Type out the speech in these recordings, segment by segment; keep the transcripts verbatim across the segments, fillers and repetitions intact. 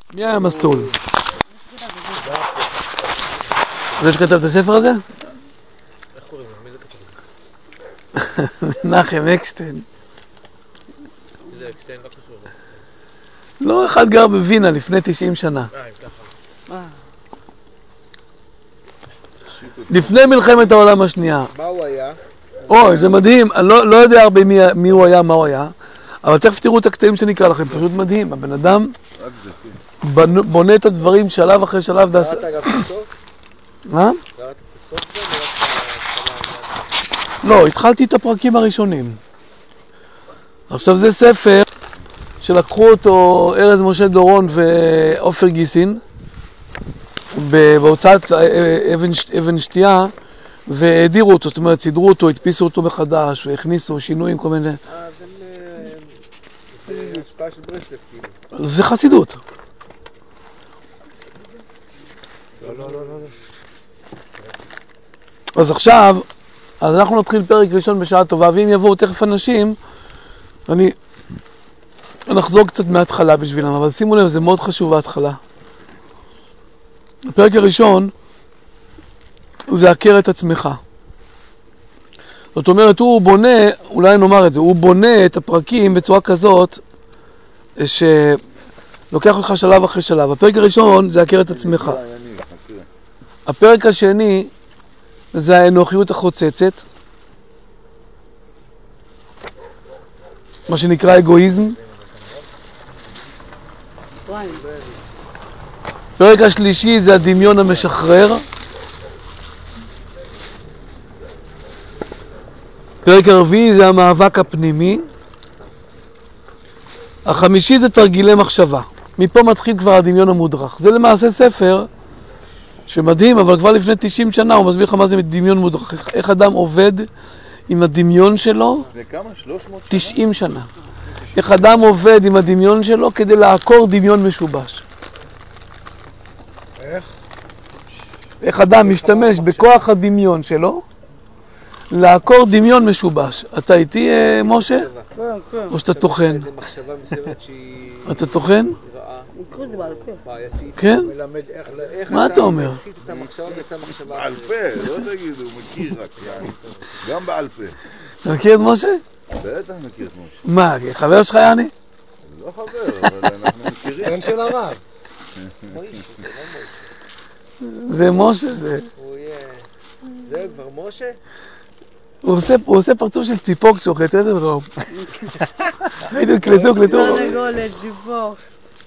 מי היה מסטול? זה שכתב את הספר הזה? איך קוראים לו? מי זה כתב? מנחם אקשטיין. זה אקשטיין לא קשור. לא, אחד גר בווינה לפני תשעים שנה. אה, אם ככה. לפני מלחמת העולם השנייה. מה הוא היה? אוי, זה מדהים. אני לא, לא יודע הרבה מי, מי הוא היה, מה הוא היה. אבל תכף תראו את הקטעים שנקרא לכם, פשוט מדהים. הבן אדם בונה את הדברים שלב אחרי שלב. קראת אגב בסוף? מה? קראת בסוף זה? לא, התחלתי את הפרקים הראשונים. עכשיו זה ספר שלקחו אותו ארז משה דורון ואופר גיסין בהוצאת אבן, אבן שתייה, והדירו אותו, זאת אומרת, סידרו אותו, הדפיסו אותו מחדש, והכניסו שינויים, כל מיני. אה, זה השפעה של ברסלב, כאילו. זה חסידות. לא, לא, לא, לא. אז עכשיו, אז אנחנו נתחיל פרק ראשון בשעה טובה, ואם יבואו תכף אנשים, אני נחזור קצת מההתחלה בשבילם, אבל שימו לב, זה מאוד חשוב ההתחלה. הפרק הראשון זה הכר את עצמך. זאת אומרת, הוא בונה, אולי נאמר את זה, הוא בונה את הפרקים בצורה כזאת שלוקח לך שלב אחרי שלב. הפרק הראשון זה הכר את עצמך. הפרק השני זה האנוכיות החוצצת, מה שנקרא אגואיזם. הפרק השלישי זה הדמיון המשחרר. פרק הרביעי זה המאבק הפנימי. החמישי זה תרגילי מחשבה. מפה מתחיל כבר הדמיון המודרך. זה למעשה ספר שמדהים, אבל כבר לפני תשעים שנה הוא מסביר לך מה זה דמיון מודרך. איך אדם עובד עם הדמיון שלו. וכמה? שלוש מאות שנה? תשעים שנה. איך אדם עובד עם הדמיון שלו כדי לעקור דמיון משובש. איך? איך אדם משתמש בכוח הדמיון שלו לעקור דמיון משובש. אתה איתי, משה? כן, כן. או שאתה תוכן? זה מחשבה מסוימת שהיא אתה תוכן? רעה, לקרוא את זה בעל פה. בעייתית. כן? מלמד איך... איך מה אתה אומר? מפחית את המחשבה ועושה מחשבה. בעל פה, לא תגידו, הוא מכיר רק, יעני. גם בעל פה. אתה מכיר את משה? בטח מכיר את משה. מה, חבר שלך יעני? לא חבר, אבל אנחנו מכירים. בן של הרב. זה משה, זה... הוא יהיה... זה כבר משה? הוא עושה, הוא עושה פרצוף של ציפור כשאוכלת, איזה רום. ראיתם, קלטו, קלטו. תרנגולת, ציפור.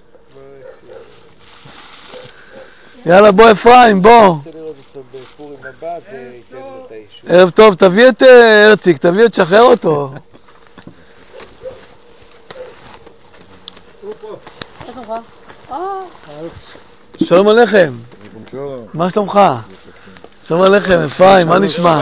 יאללה, בוא אפרים, בוא. אני רוצה לראות אותו בפורים הבא וייתן לו את האישור. ערב טוב, תביא את אה, הרציק, תביא את שחרר אותו. איך לך? אה, שלום עליכם. מה שלומך? שלום עליכם, אפרים, מה נשמע?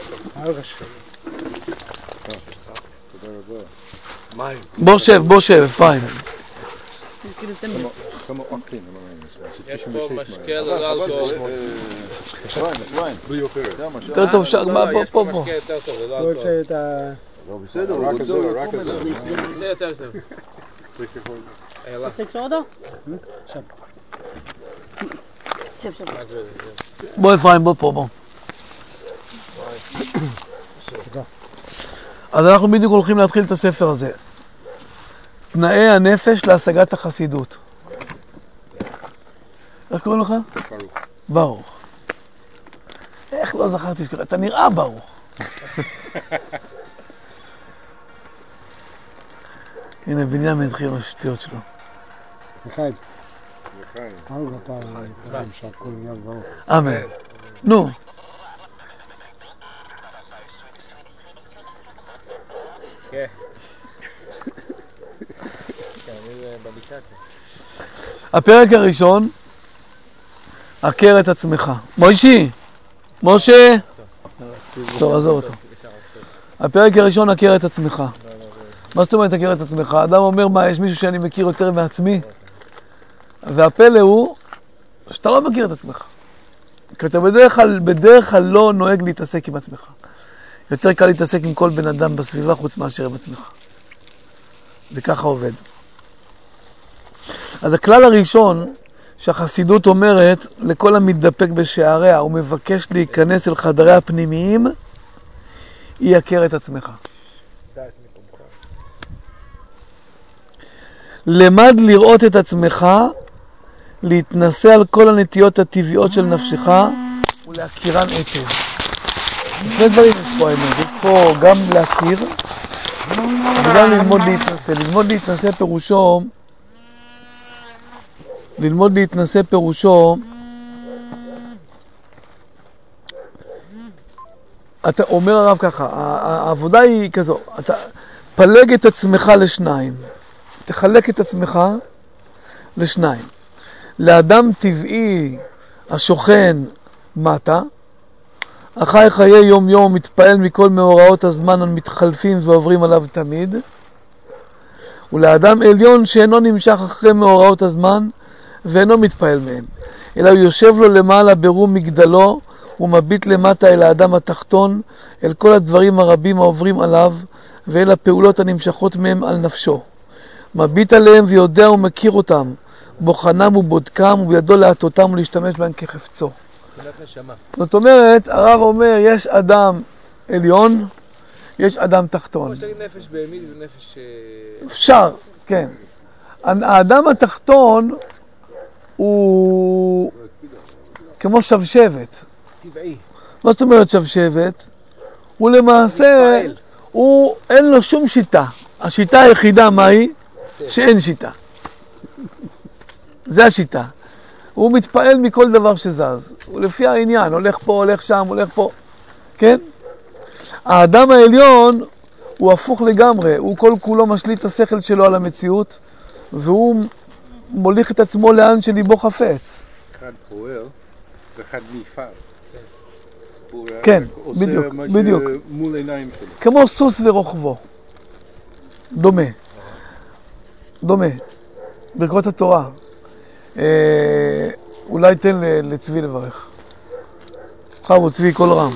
בוא שב, בוא שב, אפרים. כאילו תן לי. יש פה משקה ללאלכוהול. אפרים, אפרים. יותר טוב, ש- מה, בוא, יש פה פה, פה. משקה יותר טוב, זה לא אלכוהול. לא בסדר, הוא רוצה, הוא יקום אליו. זה יותר טוב. איילה. רוצה לקשור אותו? שב, שב. בוא אפרים, בוא פה, בוא. אז אנחנו בדיוק הולכים להתחיל את הספר הזה. תנאי הנפש להשגת החסידות. איך קוראים לך? ברוך. ברוך. איך לא זכרתי שקוראים? אתה נראה ברוך. הנה, בנימין התחיל עם השטויות שלו. לחיים. לחיים. ברוך אתה חיים שהכל נהיה ברוך. אמן. נו. כן. כן, אני בבקעת. הפרק הראשון, הכר את עצמך. מוישי, משה. טוב, עזוב אותו. הפרק הראשון, הכר את עצמך. מה זאת אומרת הכר את עצמך? האדם אומר, מה, יש מישהו שאני מכיר יותר מעצמי? והפלא הוא שאתה לא מכיר את עצמך. כי אתה בדרך כלל, בדרך כלל לא נוהג להתעסק עם עצמך. יותר קל להתעסק עם כל בן אדם בסביבה חוץ מאשר עם עצמך. זה ככה עובד. אז הכלל הראשון שהחסידות אומרת לכל המתדפק בשעריה ומבקש להיכנס אל חדרי הפנימיים, היא יכר את עצמך. למד לראות את עצמך, להתנסה על כל הנטיות הטבעיות של נפשך ולהכירן היטב. שני דברים יש פה האמת, יש פה גם להכיר וגם ללמוד להתנסה. ללמוד להתנסה פירושו, ללמוד להתנסה פירושו, אתה אומר הרב ככה, העבודה היא כזו, אתה פלג את עצמך לשניים, תחלק את עצמך לשניים. לאדם טבעי השוכן מטה, החי חיי יום יום מתפעל מכל מאורעות הזמן המתחלפים ועוברים עליו תמיד, ולאדם עליון שאינו נמשך אחרי מאורעות הזמן ואינו מתפעל מהם, אלא הוא יושב לו למעלה ברום מגדלו ומביט למטה אל האדם התחתון, אל כל הדברים הרבים העוברים עליו ואל הפעולות הנמשכות מהם על נפשו. מביט עליהם ויודע ומכיר אותם, בוחנם ובודקם ובידו להטותם ולהשתמש בהם כחפצו. זאת אומרת, הרב אומר, יש אדם עליון, יש אדם תחתון. יש להגיד נפש בהמית ונפש... אפשר, כן. האדם התחתון הוא כמו שבשבת. טבעי. מה זאת אומרת שבשבת? הוא למעשה, הוא אין לו שום שיטה. השיטה היחידה מה היא? שאין שיטה. זה השיטה. הוא מתפעל מכל דבר שזז. הוא לפי העניין, הולך פה, הולך שם, הולך פה. כן? האדם העליון הוא הפוך לגמרי. הוא כל כולו משליט את השכל שלו על המציאות, והוא מוליך את עצמו לאן שליבו חפץ. אחד פועל ואחד נפעל. כן, בדיוק, בדיוק. מול עיניים שלו. כמו סוס ורוכבו. דומה. דומה. ברכות התורה. אה, אולי תן לצבי לברך. חבו, צבי, כל רם.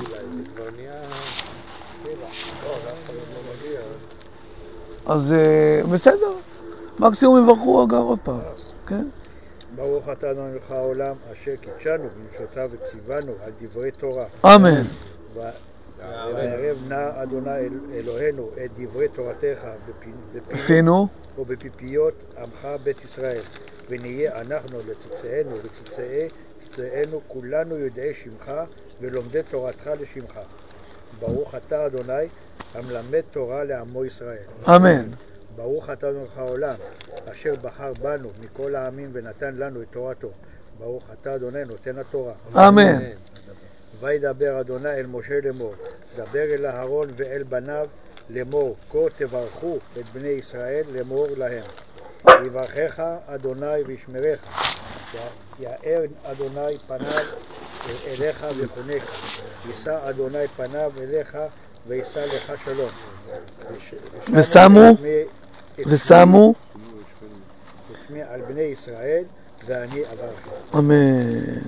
אז אה, בסדר. מקסימום יברכו אגב עוד פעם. כן? ברוך אתה אדוני מלך העולם, אשר קידשנו בנפשותיו וציוונו על דברי תורה. אמן. ויערב נא אדוני אלוהינו את דברי תורתך בפינו ובפיפיות עמך בית ישראל, ונהיה אנחנו לצאצאינו וצאצאינו כולנו יודעי שמך ולומדי תורתך לשמך. ברוך אתה אדוני המלמד תורה לעמו ישראל. אמן. ברוך אתה מלך העולם, אשר בחר בנו מכל העמים ונתן לנו את תורתו. ברוך אתה אדוני נותן התורה. אמן. וידבר אדוני אל משה לאמור, דבר אל אהרון ואל בניו לאמור, כה תברכו את בני ישראל לאמור להם. יברכך אדוני וישמרך, יאר אדוני פניו אליך וחונך, יישא אדוני פניו אליך ויישא לך שלום. ושמו ושמו ושמי על בני ישראל ואני אברכם. אמן.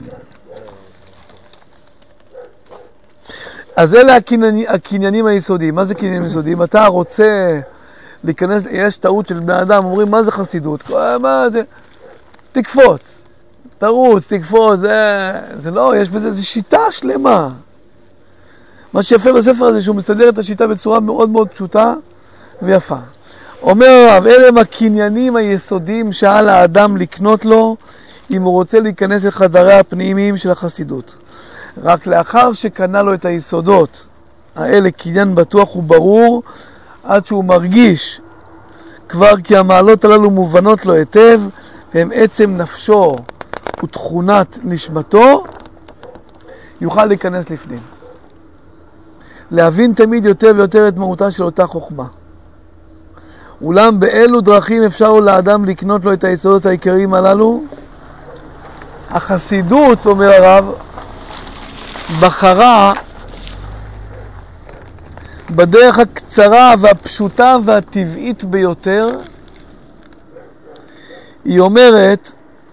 אז אלה הקניינים, הקניינים היסודיים. מה זה קניינים יסודיים? אתה רוצה להיכנס, יש טעות של בני אדם, אומרים מה זה חסידות? מה זה? תקפוץ, תרוץ, תקפוץ, זה, זה לא, יש בזה, זה שיטה שלמה. מה שיפה בספר הזה שהוא מסדר את השיטה בצורה מאוד מאוד פשוטה ויפה. אומר הרב, אלה הם הקניינים היסודיים שעל האדם לקנות לו אם הוא רוצה להיכנס לחדרי הפנימיים של החסידות. רק לאחר שקנה לו את היסודות האלה, קניין בטוח וברור, עד שהוא מרגיש כבר כי המעלות הללו מובנות לו היטב, והם עצם נפשו ותכונת נשמתו, יוכל להיכנס לפנים. להבין תמיד יותר ויותר את מהותה של אותה חוכמה. אולם באילו דרכים אפשר לאדם לקנות לו את היסודות העיקריים הללו? החסידות, אומר הרב, בחרה בדרך הקצרה והפשוטה והטבעית ביותר. היא אומרת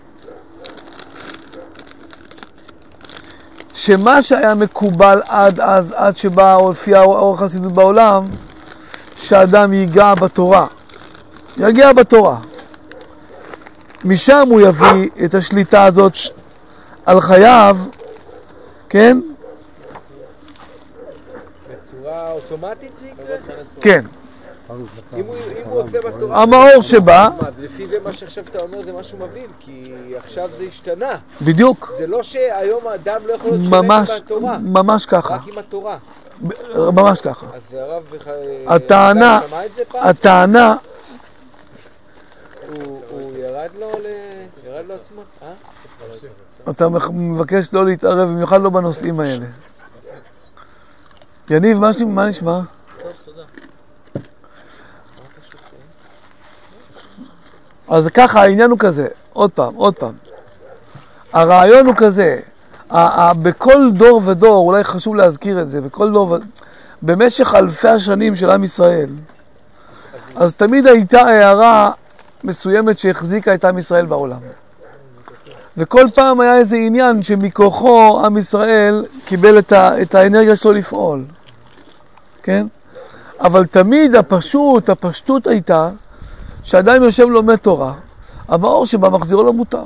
שמה שהיה מקובל עד אז, עד שבא הופיע אור החסידות בעולם, שאדם ייגע בתורה, יגיע בתורה. משם הוא יביא את השליטה הזאת על חייו, כן? בצורה אוטומטית זה יקרה? כן. אם הוא אם הוא עושה בתורה... המאור שבא, לפי זה מה שעכשיו אתה אומר זה משהו מבהיל, כי עכשיו זה השתנה. בדיוק, זה לא שהיום האדם לא יכול להיות שונה ממש, מהתורה. ממש ככה, רק עם התורה. ב- ממש ככה. אז הרב... הטענה, שמע את זה פעם? הטענה, הוא הוא ירד לו ל... ירד לו עצמו? אה? אתה מבקש לא להתערב, במיוחד לא בנושאים האלה. יניב, מה נשמע? מה נשמע? אז ככה, העניין הוא כזה, עוד פעם, עוד פעם. הרעיון הוא כזה, ה- ה- בכל דור ודור, אולי חשוב להזכיר את זה, בכל דור ודור, במשך אלפי השנים של עם ישראל, אז תמיד הייתה הערה מסוימת שהחזיקה את עם ישראל בעולם. וכל פעם היה איזה עניין שמכוחו עם ישראל קיבל את, ה- את האנרגיה שלו לפעול. כן? אבל תמיד הפשוט, הפשטות הייתה, שאדם יושב לומד תורה, המאור שבה מחזירו לו מוטב.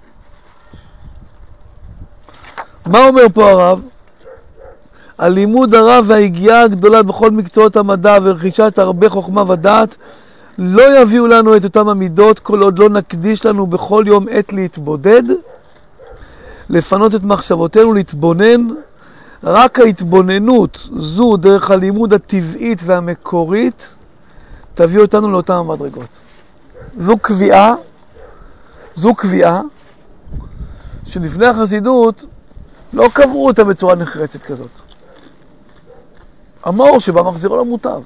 מה אומר פה הרב? הלימוד הרב וההגיעה הגדולה בכל מקצועות המדע ורכישת הרבה חוכמה ודעת לא יביאו לנו את אותם המידות כל עוד לא נקדיש לנו בכל יום עת להתבודד, לפנות את מחשבותינו, להתבונן. רק ההתבוננות זו דרך הלימוד הטבעית והמקורית תביא אותנו לאותם המדרגות. זו קביעה, זו קביעה שלפני החסידות לא קבעו אותה בצורה נחרצת כזאת. המאור שבה מחזירו לו מוטב.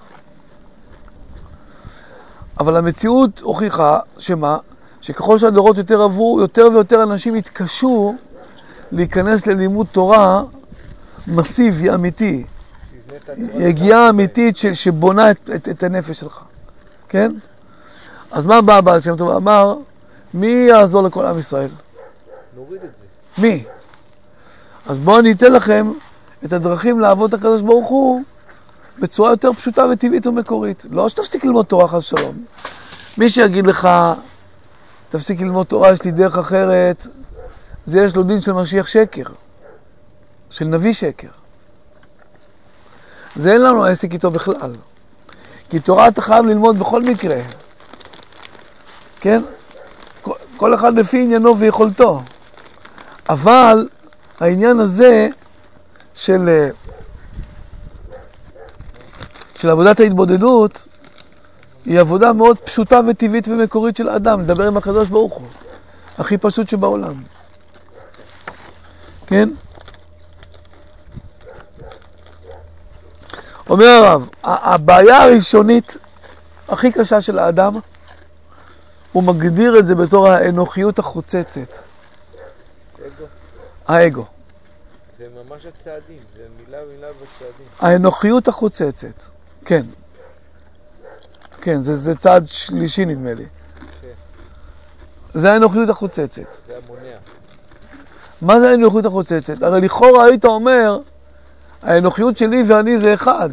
אבל המציאות הוכיחה שמה? שככל שהדורות יותר עברו, יותר ויותר אנשים התקשו להיכנס ללימוד תורה מסיבי, אמיתי. יגיעה אמיתית ש, שבונה את, את, את הנפש שלך. כן? אז מה בא הבעל שם טוב? אמר, מי יעזור לכל עם ישראל? נוריד את זה. מי? אז בואו אני אתן לכם את הדרכים לעבוד את הקדוש ברוך הוא בצורה יותר פשוטה וטבעית ומקורית. לא שתפסיק ללמוד תורה חס שלום. מי שיגיד לך, תפסיק ללמוד תורה, יש לי דרך אחרת, זה יש לו דין של משיח שקר. של נביא שקר. זה אין לנו עסק איתו בכלל. כי תורה אתה חייב ללמוד בכל מקרה. כן? כל, כל אחד לפי עניינו ויכולתו. אבל העניין הזה של, של עבודת ההתבודדות היא עבודה מאוד פשוטה וטבעית ומקורית של האדם, לדבר עם הקדוש ברוך הוא. הכי פשוט שבעולם. כן? אומר הרב, הבעיה הראשונית הכי קשה של האדם, הוא מגדיר את זה בתור האנוכיות החוצצת. אגו. האגו. זה ממש הצעדים, זה מילה מילה בצעדים. האנוכיות החוצצת, כן. כן, זה, זה צעד שלישי נדמה לי. כן. זה האנוכיות החוצצת. זה המונע. מה זה האנוכיות החוצצת? הרי לכאורה היית אומר, האנוכיות שלי ואני זה אחד.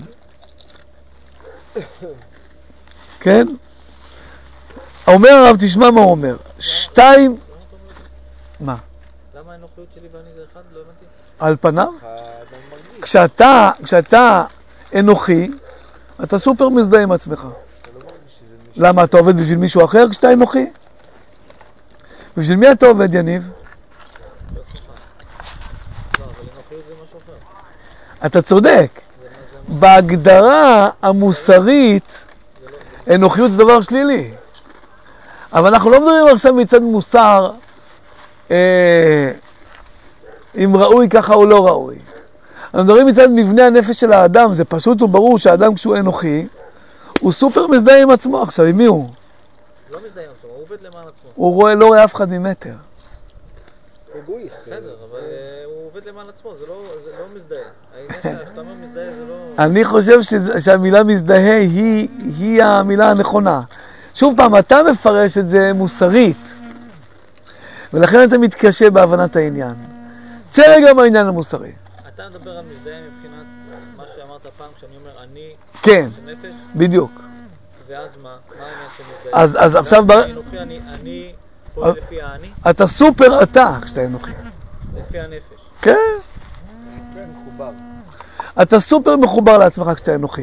כן? אומר הרב, תשמע מה הוא אומר. שתיים... מה? למה האנוכיות שלי ואני זה אחד? לא הבנתי. על פניו? האדם מרגיש. כשאתה, כשאתה אנוכי, אתה סופר מזדהה עם עצמך. אתה לא מרגיש שזה מישהו. למה? אתה עובד בשביל מישהו אחר כשאתה אנוכי? בשביל מי אתה עובד, יניב? לא, אבל אנוכיות זה משהו אחר. אתה צודק. בהגדרה המוסרית, אנוכיות זה דבר שלילי. אבל אנחנו לא מדברים עכשיו מצד מוסר, אה, אם ראוי ככה או לא ראוי. אנחנו מדברים מצד מבנה הנפש של האדם. זה פשוט וברור שהאדם כשהוא אנוכי, הוא סופר מזדהה עם עצמו. עכשיו, עם מי הוא? לא מזדהה עם עצמו, הוא עובד למען עצמו. הוא רואה, לא רואה אף אחד ממטר. אגואיסט. בסדר, אבל אה, הוא עובד למען עצמו, זה לא זה לא מזדהה. העניין שאתה אומר מזדהה זה לא... אני חושב שזה, שהמילה מזדהה היא, היא המילה הנכונה. שוב פעם, אתה מפרש את זה מוסרית, ולכן אתה מתקשה בהבנת העניין. צא רגע מהעניין המוסרי. אתה מדבר על מזדהה מבחינת מה שאמרת פעם, כשאני אומר אני כן, של נפש, בדיוק. ואז מה? מה העניין של מזדהה? אז, אז עכשיו... בר... אני, אני, אני פועל לפי האני, אתה סופר אתה כשאתה אנוכי. לפי הנפש. כן. כן, מחובר. אתה סופר מחובר לעצמך כשאתה אנוכי.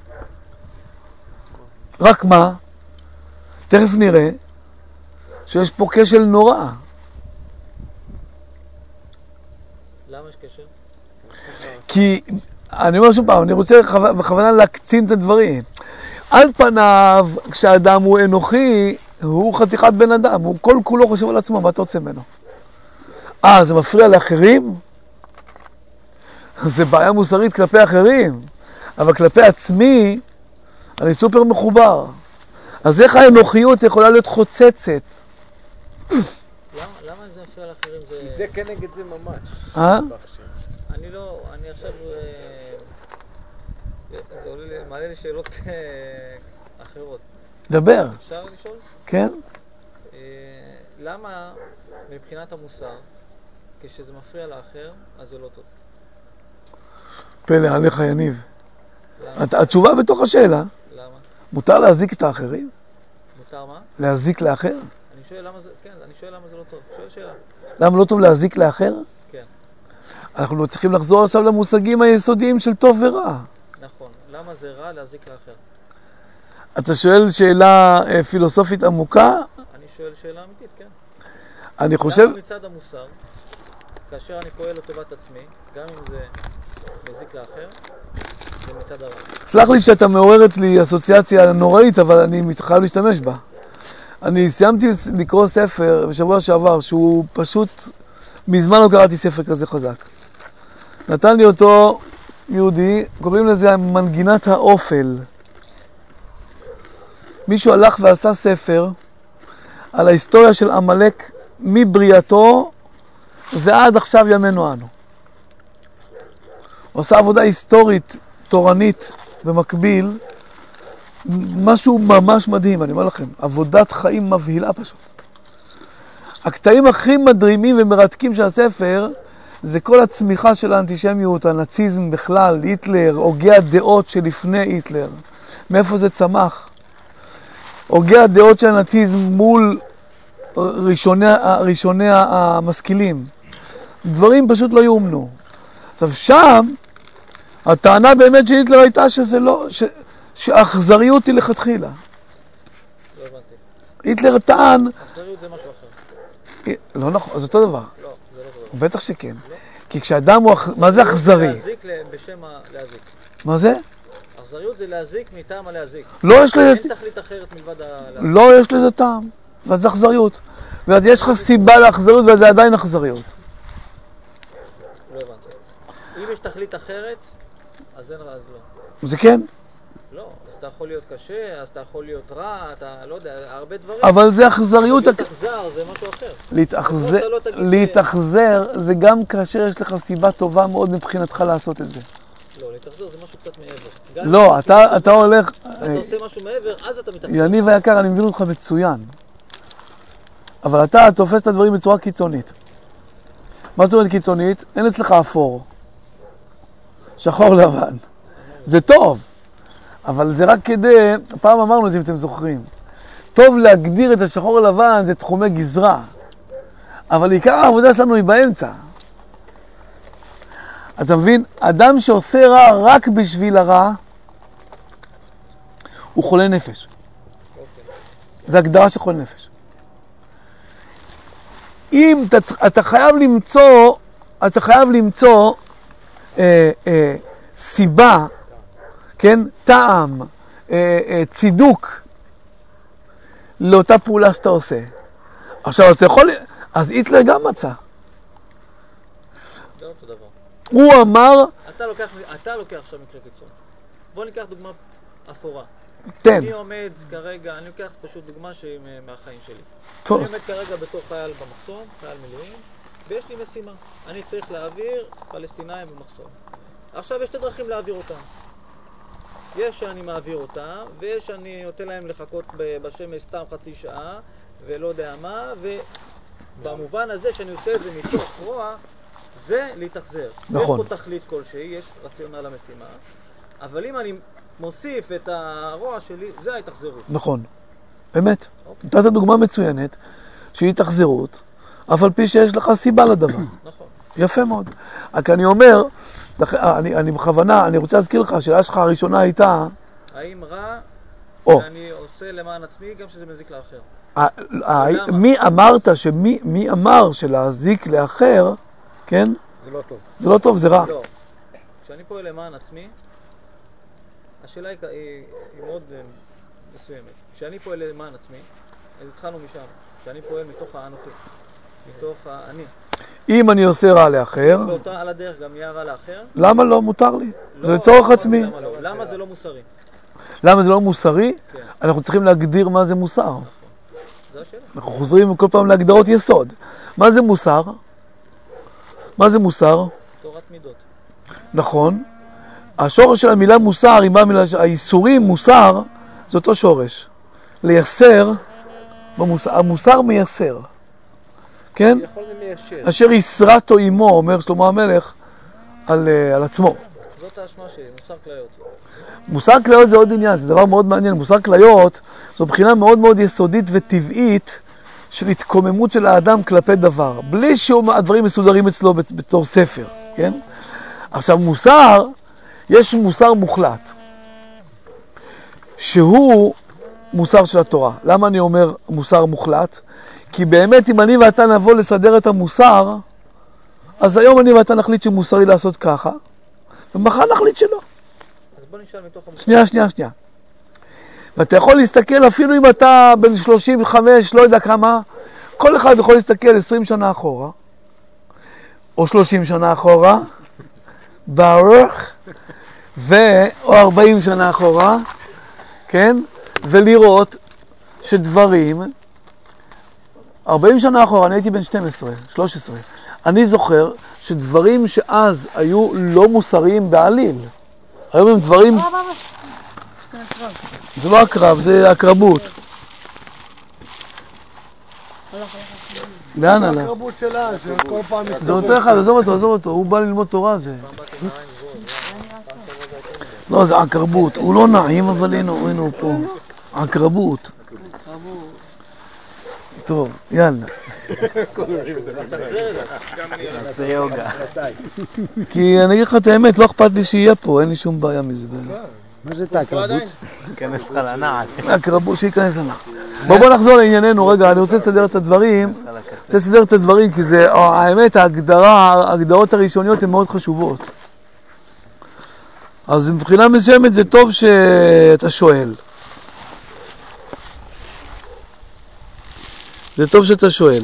רק מה? תכף נראה שיש פה כשל נורא. למה יש קשר? כי, אני אומר שוב פעם, אני רוצה בכוונה להקצין את הדברים. על פניו, כשאדם הוא אנוכי, הוא חתיכת בן אדם, הוא כל כולו חושב על עצמו, מה אתה רוצה ממנו? אה, זה מפריע לאחרים? זה בעיה מוסרית כלפי אחרים, אבל כלפי עצמי, אני סופר מחובר. אז איך האנוכיות יכולה להיות חוצצת? למה למה זה מפריע לאחרים? זה... זה כנגד זה ממש. אה? אני לא, אני עכשיו... אה, זה עולה לי, מעלה לי שאלות אה, אחרות. דבר. אפשר לשאול? כן? אה, למה מבחינת המוסר, כשזה מפריע לאחר, אז זה לא טוב? פלא עליך יניב. למה? הת- התשובה בתוך השאלה. למה? מותר להזיק את האחרים? מותר מה? להזיק לאחר? אני שואל למה זה, כן, אני שואל למה זה לא טוב. שואל שאלה. למה לא טוב להזיק לאחר? כן. אנחנו צריכים לחזור עכשיו למושגים היסודיים של טוב ורע. נכון. למה זה רע להזיק לאחר? אתה שואל שאלה אה, פילוסופית עמוקה? אני שואל שאלה אמיתית, כן. אני חושב... למה מצד המוסר, כאשר אני פועל לטובת עצמי, גם אם זה מזיק לאחר, זה מצד הרע. סלח לי שאתה מעורר אצלי אסוציאציה נוראית, אבל אני חייב להשתמש בה. אני סיימתי לקרוא ספר בשבוע שעבר, שהוא פשוט, מזמן לא קראתי ספר כזה חזק. נתן לי אותו יהודי, קוראים לזה מנגינת האופל. מישהו הלך ועשה ספר על ההיסטוריה של עמלק מבריאתו ועד עכשיו ימינו אנו. הוא עושה עבודה היסטורית, תורנית, במקביל, משהו ממש מדהים, אני אומר לכם, עבודת חיים מבהילה פשוט. הקטעים הכי מדהימים ומרתקים של הספר, זה כל הצמיחה של האנטישמיות, הנאציזם בכלל, היטלר, הוגי הדעות שלפני היטלר. מאיפה זה צמח? הוגי הדעות של הנאציזם מול ראשוני, ראשוני המשכילים. דברים פשוט לא יאומנו. עכשיו שם, הטענה באמת של היטלר הייתה שזה לא, ש, שהאכזריות היא לכתחילה. לא הבנתי. היטלר טען... אכזריות זה משהו אחר. לא נכון, זה אותו דבר. לא, זה לא דבר. בטח שכן. כי כשאדם הוא... מה זה אכזרי? להזיק בשם להזיק. מה זה? אכזריות זה להזיק מטעם הלהזיק. לא יש לזה... אין תכלית אחרת מלבד ה... לא יש לזה טעם. ואז זה אכזריות. ואז יש לך סיבה לאכזריות וזה עדיין אכזריות. לא הבנתי. אם יש תכלית אחרת, אז אין רע, אז לא. זה כן. לא, אז אתה יכול להיות קשה, אז אתה יכול להיות רע, אתה לא יודע, הרבה דברים. אבל זה אכזריות... להתאכזר זה משהו אחר. להתאכזר, אתה לא תגיד ש- להתאכזר זה גם כאשר יש לך סיבה טובה מאוד מבחינתך לעשות את זה. לא, להתאכזר זה משהו קצת מעבר. גם לא, אם אתה, אתה הולך... אתה עושה משהו מעבר, אז אתה מתאכזר. יניב היקר, אני מבין אותך מצוין. אבל אתה תופס את הדברים בצורה קיצונית. מה זאת אומרת קיצונית? אין אצלך אפור. שחור לבן. זה טוב. אבל זה רק כדי... פעם אמרנו את זה אם אתם זוכרים. טוב להגדיר את השחור הלבן זה תחומי גזרה. אבל עיקר העבודה שלנו היא באמצע. אתה מבין? אדם שעושה רע רק בשביל הרע, הוא חולה נפש. זה הגדרה של חולה נפש. אם אתה, אתה חייב למצוא, אתה חייב למצוא אה, אה, סיבה, כן? טעם, אה, אה, צידוק לאותה פעולה שאתה עושה. עכשיו, אתה יכול... אז היטלר גם מצא. זה אותו דבר. הוא אמר... אתה לוקח, אתה לוקח עכשיו מקרה קיצון. בוא ניקח דוגמה אפורה. תן. אני עומד כרגע, אני לוקח פשוט דוגמה שהיא מהחיים שלי. אני תפוס. עומד כרגע בתור חייל במחסום, חייל מילואים, ויש לי משימה. אני צריך להעביר פלסטינאים במחסום. עכשיו יש שתי דרכים להעביר אותם. יש שאני מעביר אותם, ויש שאני נותן להם לחכות בשמש סתם חצי שעה, ולא יודע מה, ובמובן הזה שאני עושה את זה מתוך רוע, זה להתאכזר. נכון. יש פה תכלית כלשהי, יש רציונל למשימה, אבל אם אני מוסיף את הרוע שלי, זה ההתאכזרות. נכון. באמת. נתת דוגמה מצוינת, שהיא התאכזרות, אף על פי שיש לך סיבה לדבר. נכון. יפה מאוד. רק אני אומר, אני, אני בכוונה, אני רוצה להזכיר לך, השאלה שלך הראשונה הייתה... האם רע או. שאני עושה למען עצמי גם שזה מזיק לאחר? ה- ה- מי אמרת שמי מי אמר שלהזיק לאחר, כן? זה לא טוב. זה לא טוב, זה רע. לא. כשאני פועל למען עצמי, השאלה היא, היא, היא מאוד uh, מסוימת. כשאני פועל למען עצמי, אז התחלנו משם. כשאני פועל מתוך האנוכי, מתוך האני. אם אני עושה רע לאחר, באותה על הדרך גם יהיה רע לאחר. למה לא מותר לי? לא, זה לצורך לא, עצמי. למה לא? למה זה לא מוסרי? למה זה לא מוסרי? כן. אנחנו צריכים להגדיר מה זה מוסר. זו השאלה. אנחנו חוזרים כל פעם להגדרות יסוד. מה זה מוסר? מה זה מוסר? תורת מידות. נכון. השורש של המילה מוסר, עם המילה, האיסורים מוסר, זה אותו שורש. לייסר, במוסר, המוסר מייסר. כן? יכול זה מיישר. אשר יסרתו עמו, אומר שלמה המלך, על, uh, על עצמו. זאת האשמה שלי, מוסר כליות. מוסר כליות זה עוד עניין, זה דבר מאוד מעניין. מוסר כליות זו בחינה מאוד מאוד יסודית וטבעית של התקוממות של האדם כלפי דבר, בלי שהדברים מסודרים אצלו בתור ספר, כן? עכשיו מוסר, יש מוסר מוחלט, שהוא מוסר של התורה. למה אני אומר מוסר מוחלט? כי באמת אם אני ואתה נבוא לסדר את המוסר, אז היום אני ואתה נחליט שמוסרי לעשות ככה, ומחר נחליט שלא. אז בוא נשאל מתוך המוסר. שנייה, שנייה, שנייה. ואתה יכול להסתכל אפילו אם אתה בן שלושים וחמש, לא יודע כמה, כל אחד יכול להסתכל עשרים שנה אחורה, או שלושים שנה אחורה, ברוך, ו... או ארבעים שנה אחורה, כן? ולראות שדברים, ארבעים שנה אחורה, אני הייתי בן שתים עשרה, שלוש עשרה, אני זוכר שדברים שאז היו לא מוסריים בעליל, היום הם דברים... זה לא הקרב, זה הקרבות. לאן עלה? הקרבות שלה, שכל פעם זה מסתובב. אותו אחד, עזוב אותו, עזוב אותו, הוא בא ללמוד תורה זה. לא, זה הקרבות, הוא לא נעים, אבל הנה, הנה הוא פה. הקרבות. טוב, יאללה. זה יוגה. כי אני אגיד לך את האמת, לא אכפת לי שיהיה פה, אין לי שום בעיה מזה. מה זה את הקרבות? כנס לך לנעל. הקרבות שייכנס עליו. בואו בוא נחזור לענייננו, רגע, אני רוצה לסדר את הדברים, רוצה לסדר את הדברים, כי זה, האמת, ההגדרה, ההגדרות הראשוניות הן מאוד חשובות. אז מבחינה מסוימת זה טוב שאתה שואל. זה טוב שאתה שואל.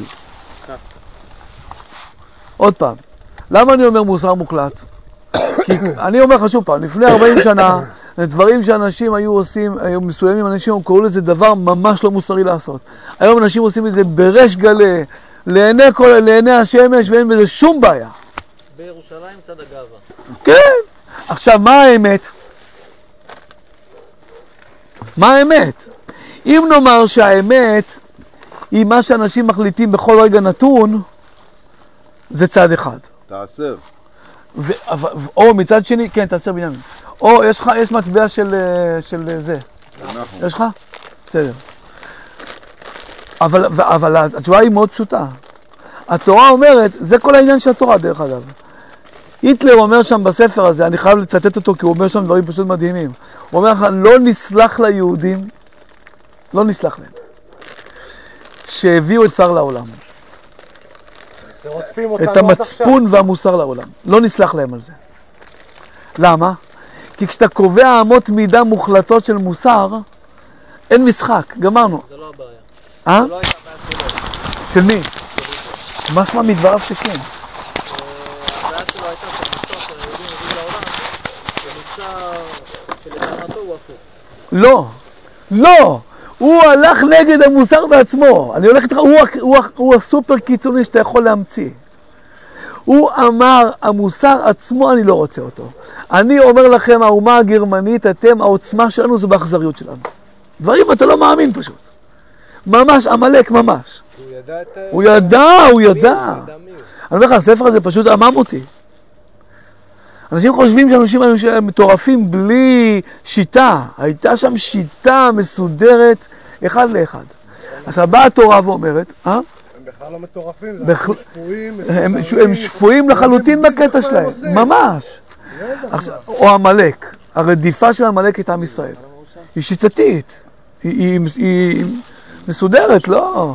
עוד פעם, למה אני אומר מוסר מוחלט? כי אני אומר לך שוב פעם, לפני ארבעים שנה, דברים שאנשים היו עושים, היו מסוימים, אנשים קראו לזה דבר ממש לא מוסרי לעשות. היום אנשים עושים את זה בריש גלי, לעיני כל, לעיני השמש, ואין בזה שום בעיה. בירושלים צד הגאווה. כן. עכשיו, מה האמת? מה האמת? אם נאמר שהאמת היא מה שאנשים מחליטים בכל רגע נתון, זה צד אחד. תעשר. ו- ו- או מצד שני, כן, תעשר בנימין. או יש לך, יש מטבע של, של זה. אנחנו. יש לך? בסדר. אבל, ו- אבל התשובה היא מאוד פשוטה. התורה אומרת, זה כל העניין של התורה דרך אגב. היטלר אומר שם בספר הזה, אני חייב לצטט אותו כי הוא אומר שם דברים פשוט מדהימים. הוא אומר לך, לא נסלח ליהודים, לא נסלח להם, שהביאו את שר לעולם. שרודפים את אותנו עד המצפון והמוסר לעולם. לא נסלח להם על זה. למה? כי כשאתה קובע אמות מידה מוחלטות של מוסר, אין משחק, גמרנו. זה לא הבעיה. אה? זה לא הייתה הבעיה שלו. של מי? משמע מדבריו שכן. הבעיה שלו הייתה שהמוסר של היהודים הביאו לעולם, שמוסר שלטענתו הוא הפוך. לא, לא. הוא הלך נגד המוסר בעצמו. אני הולך איתך, הוא, הוא, הוא הסופר קיצוני שאתה יכול להמציא. הוא אמר, המוסר עצמו אני לא רוצה אותו. אני אומר לכם, האומה הגרמנית, אתם, העוצמה שלנו זה באכזריות שלנו. דברים אתה לא מאמין פשוט. ממש, עמלק ממש. הוא ידע את... הוא ידע, הוא ידע. אני אומר לך, הספר הזה פשוט עמם אותי. אנשים חושבים שאנשים היו מטורפים בלי שיטה. הייתה שם שיטה מסודרת אחד לאחד. עכשיו באה התורה ואומרת, אה? בכלל לא מטורפים, זה בכ- שפויים, הם מסודרים, הם שפויים לחלוטין יודעים בדיוק בקטע מה הם שלהם, עושים. ממש. לא יודע עכשיו, מה. או עמלק, הרדיפה של עמלק את עם ישראל. היא שיטתית, היא, היא, היא מסודרת, לא?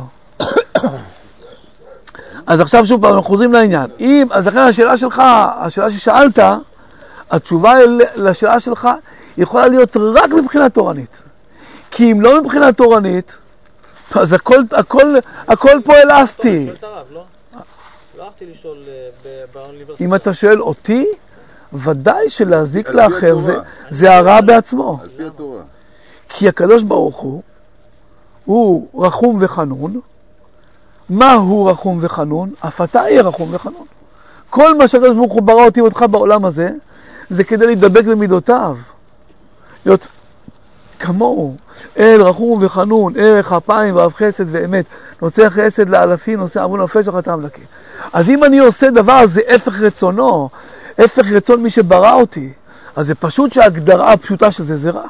אז עכשיו שוב פעם, אנחנו חוזרים לעניין. אם, אז לכן השאלה שלך, השאלה ששאלת, התשובה לשאלה שלך יכולה להיות רק מבחינה תורנית. כי אם לא מבחינה תורנית, אז הכל, הכל, הכל פה אלסטי. שואל את הרב, לא? לא אהבתי לשאול אה, ב- באוניברסיטה. אם אתה שואל אותי, ודאי שלהזיק על פי לאחר התורה. זה, זה הרע בעצמו. על פי התורה. כי הקדוש ברוך הוא, הוא רחום וחנון. מה הוא רחום וחנון? אף אתה יהיה רחום וחנון. כל מה שהקדוש ברוך הוא ברא אותי ואותך בעולם הזה, זה כדי להידבק במידותיו. להיות כמוהו. אל רחום וחנון, ערך אפיים ואב חסד ואמת. נוצא חסד לאלפים, נושא עוון נפש וחטא נקי. אז אם אני עושה דבר, זה הפך רצונו, הפך רצון מי שברא אותי. אז זה פשוט שההגדרה הפשוטה של זה, זה רע.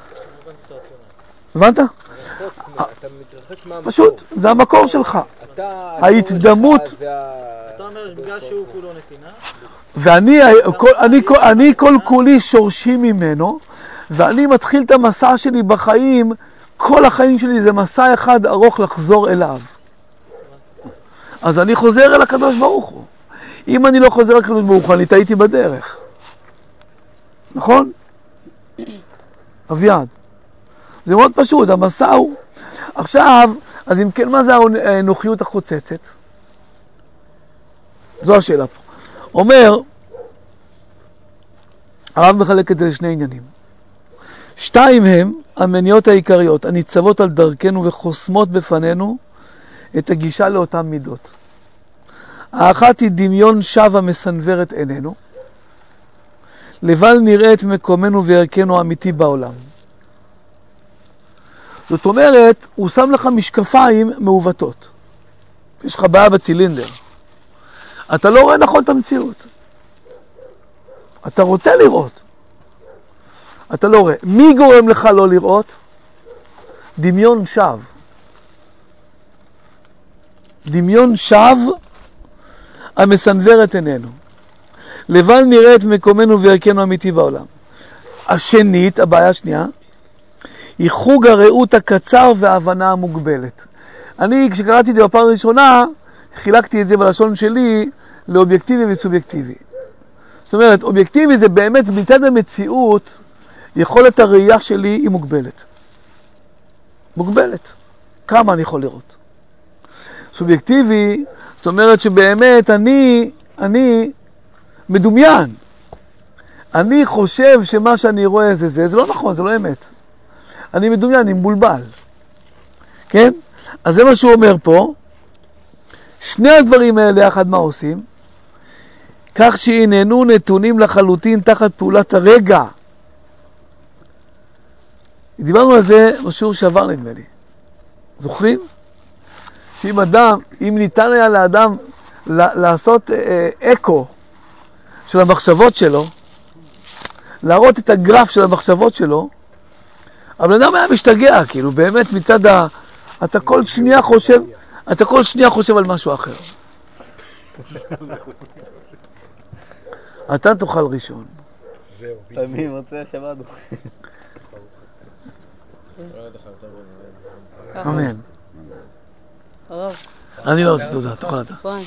הבנת? אתה מתרחק מהמקור. פשוט, זה המקור שלך. אתה- ההתדמות- שלך זה ה- אתה אומר, בגלל שהוא כולו נתינה, ואני כל, אני, כל, אני כל כולי שורשי ממנו, ואני מתחיל את המסע שלי בחיים, כל החיים שלי זה מסע אחד ארוך לחזור אליו. אז אני חוזר אל הקדוש ברוך הוא. אם אני לא חוזר אל הקדוש ברוך הוא, אני טעיתי בדרך. נכון? אביעד. זה מאוד פשוט, המסע הוא. עכשיו, אז אם כן, מה זה האנוכיות החוצצת? זו השאלה פה. אומר, הרב מחלק את זה לשני עניינים. שתיים הם המניעות העיקריות, הניצבות על דרכנו וחוסמות בפנינו את הגישה לאותן מידות. האחת היא דמיון שווא המסנוור את עינינו, לבל נראה את מקומנו וערכנו האמיתי בעולם. זאת אומרת, הוא שם לך משקפיים מעוותות. יש לך בעיה בצילינדר. אתה לא רואה נכון את המציאות. אתה רוצה לראות. אתה לא רואה. מי גורם לך לא לראות? דמיון שווא. דמיון שווא המסנוור את עינינו. לבל נראה את מקומנו וערכנו האמיתי בעולם. השנית, הבעיה השנייה, היא חוג הראות הקצר וההבנה המוגבלת. אני, כשקראתי את זה בפעם הראשונה, חילקתי את זה בלשון שלי לאובייקטיבי וסובייקטיבי. זאת אומרת, אובייקטיבי זה באמת מצד המציאות, יכולת הראייה שלי היא מוגבלת. מוגבלת. כמה אני יכול לראות? סובייקטיבי, זאת אומרת שבאמת אני, אני מדומיין. אני חושב שמה שאני רואה זה זה, זה לא נכון, זה לא אמת. אני מדומיין, אני מבולבל. כן? אז זה מה שהוא אומר פה. שני הדברים האלה יחד מה עושים? כך שאיננו נתונים לחלוטין תחת פעולת הרגע. דיברנו על זה בשיעור שעבר נדמה לי. זוכרים? שאם אדם, אם ניתן היה לאדם לעשות אה, אקו של המחשבות שלו, להראות את הגרף של המחשבות שלו, אבל אדם היה משתגע, כאילו באמת מצד ה... אתה כל שנייה חושב, אתה כל שנייה חושב על משהו אחר. אתה תאכל ראשון. תמי מוצא השבת. אמן. הרב, אני לא רוצה תודה, תאכל אתה. אפרים.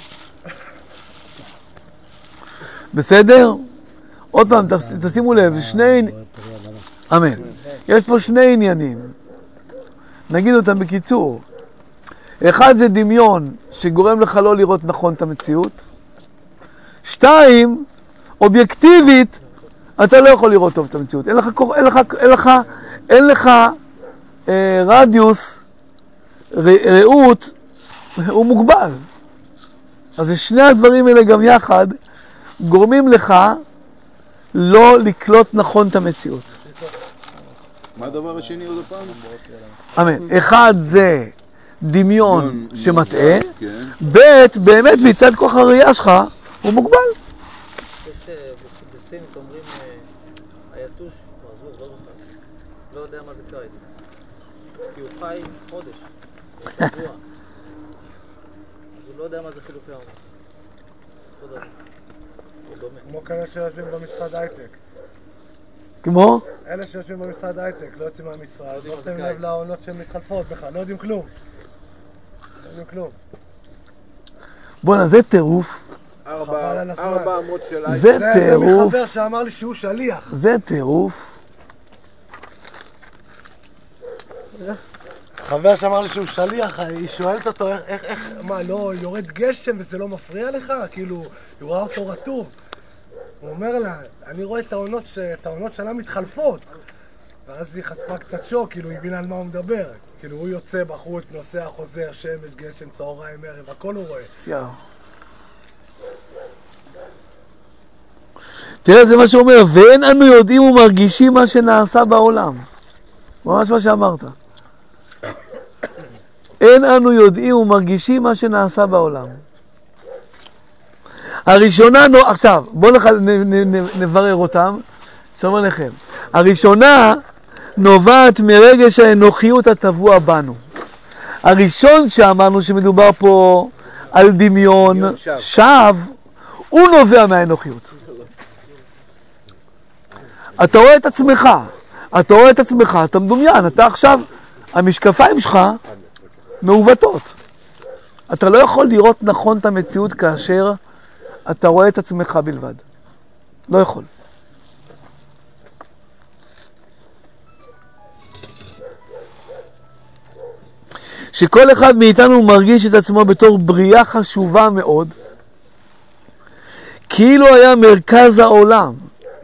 בסדר? עוד פעם, תש- תשימו לב, שני... אמן. יש פה שני עניינים. נגיד אותם בקיצור. אחד זה דמיון שגורם לך לא לראות נכון את המציאות. שתיים, אובייקטיבית, אתה לא יכול לראות טוב את המציאות. אין לך, אין לך, אין לך, אין לך אה, רדיוס, ר, ראות, הוא מוגבל. אז שני הדברים האלה גם יחד גורמים לך לא לקלוט נכון את המציאות. מה הדבר השני עוד הפעם? אמן. אחד זה דמיון שמטעה, כן. ב' באמת מצד כוח הראייה שלך הוא מוגבל. יש אה, בס- בסינית אומרים אה, היתוש, מרזור, לא זוכר, לא יודע מה זה קיץ. כי הוא חי חודש, או שבוע. לא יודע מה זה חילופי העונות. לא יודע. הוא דומה. כמו כאלה שיושבים במשרד הייטק. כמו? אלה שיושבים במשרד הייטק, לא יוצאים מהמשרד, לא שמים לב לעונות שהן מתחלפות בכלל, לא יודעים כלום. לא יודעים כלום. בוא'נה, זה טירוף. ארבע עמוד של הייטק. זה זה טירוף. מחבר שאמר לי שהוא שליח. זה טירוף. חבר שאמר לי שהוא שליח, היא שואלת אותו איך, איך, איך, מה, לא יורד גשם וזה לא מפריע לך? כאילו, היא רואה אותו רטוב. הוא אומר לה, אני רואה את העונות, ש... את העונות שלה מתחלפות. ואז היא חטפה קצת שוק, כאילו, היא הבינה על מה הוא מדבר. כאילו, הוא יוצא בחוץ, נוסע, חוזר, שמש, גשם, צהריים, ערב, הכל הוא רואה. יאו. תראה, זה מה שאומר, ואין אנו יודעים ומרגישים מה שנעשה בעולם. ממש מה שאמרת. אין אנו יודעים ומרגישים מה שנעשה בעולם. הראשונה, נו, עכשיו, בואו נח... נ, נ, נ, נברר אותם, שומר לכם. הראשונה נובעת מרגש האנוכיות הטבוע בנו. הראשון שאמרנו שמדובר פה על דמיון שווא, הוא נובע מהאנוכיות. אתה רואה את עצמך, אתה רואה את עצמך, אתה מדומיין, אתה עכשיו, המשקפיים שלך מעוותות. אתה לא יכול לראות נכון את המציאות כאשר אתה רואה את עצמך בלבד. לא יכול. שכל אחד מאיתנו מרגיש את עצמו בתור בריאה חשובה מאוד, כאילו היה מרכז העולם.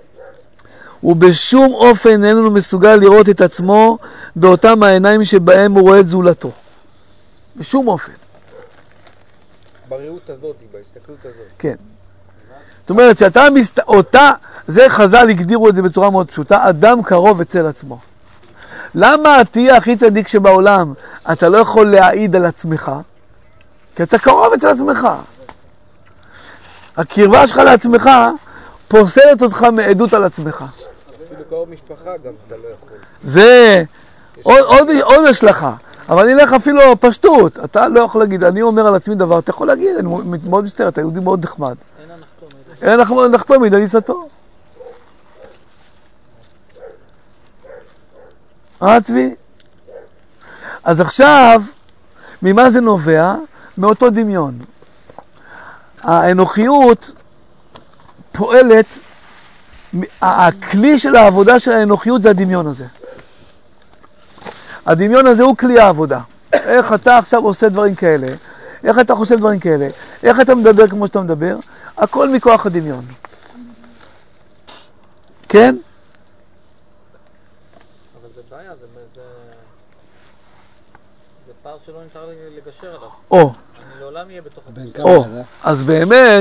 ובשום אופן איננו מסוגל לראות את עצמו באותם העיניים שבהם הוא רואה את זולתו. בשום אופן. בריאות הזאת, בהסתכלות הזאת. כן. זאת אומרת שאתה מסת... אותה, זה חז"ל הגדירו את זה בצורה מאוד פשוטה, אדם קרוב אצל עצמו. למה תהיה הכי צדיק שבעולם אתה לא יכול להעיד על עצמך? כי אתה קרוב אצל עצמך. הקרבה שלך לעצמך פוסלת אותך מעדות על עצמך. אפילו קרוב משפחה גם אתה לא יכול. זה עוד, עוד, עוד השלכה. אבל אני אלך אפילו פשטות. אתה לא יכול להגיד, אני אומר על עצמי דבר, אתה יכול להגיד, אני מאוד מסתר, אתה יהודי מאוד נחמד. אין הנחתום מיד על עיסתו. אה צבי? אז עכשיו, ממה זה נובע? מאותו דמיון. האנוכיות פועלת, הכלי של העבודה של האנוכיות זה הדמיון הזה. הדמיון הזה הוא כלי העבודה. איך אתה עכשיו עושה דברים כאלה, איך אתה חושב דברים כאלה, איך אתה מדבר כמו שאתה מדבר, הכל מכוח הדמיון. כן? אבל זה בעיה, זה, זה, זה פער שלא נשאר לגשר עליו. או. אני לעולם יהיה בתוך הדמיון. או, אז באמת,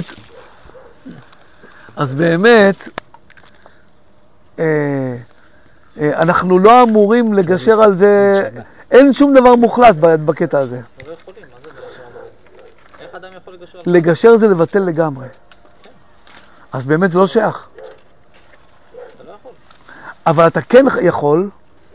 אז באמת, אה, אה, אנחנו לא אמורים לגשר על זה, אין שום דבר מוחלט בקטע הזה. לא יכולים, מה זה לגשר? איך אדם יכול לגשר? לגשר זה לבטל לגמרי. אז באמת זה לא שייך. אתה לא יכול. אבל אתה כן יכול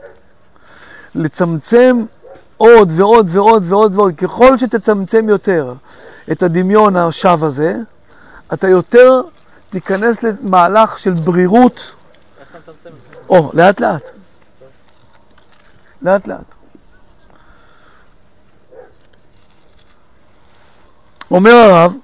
לצמצם עוד ועוד ועוד ועוד ועוד. ככל שתצמצם יותר את הדמיון השווא הזה, אתה יותר תיכנס למהלך של ברירות. איך אתה מצמצם את זה? או, לאט לאט. לאט לאט. אומר הרב,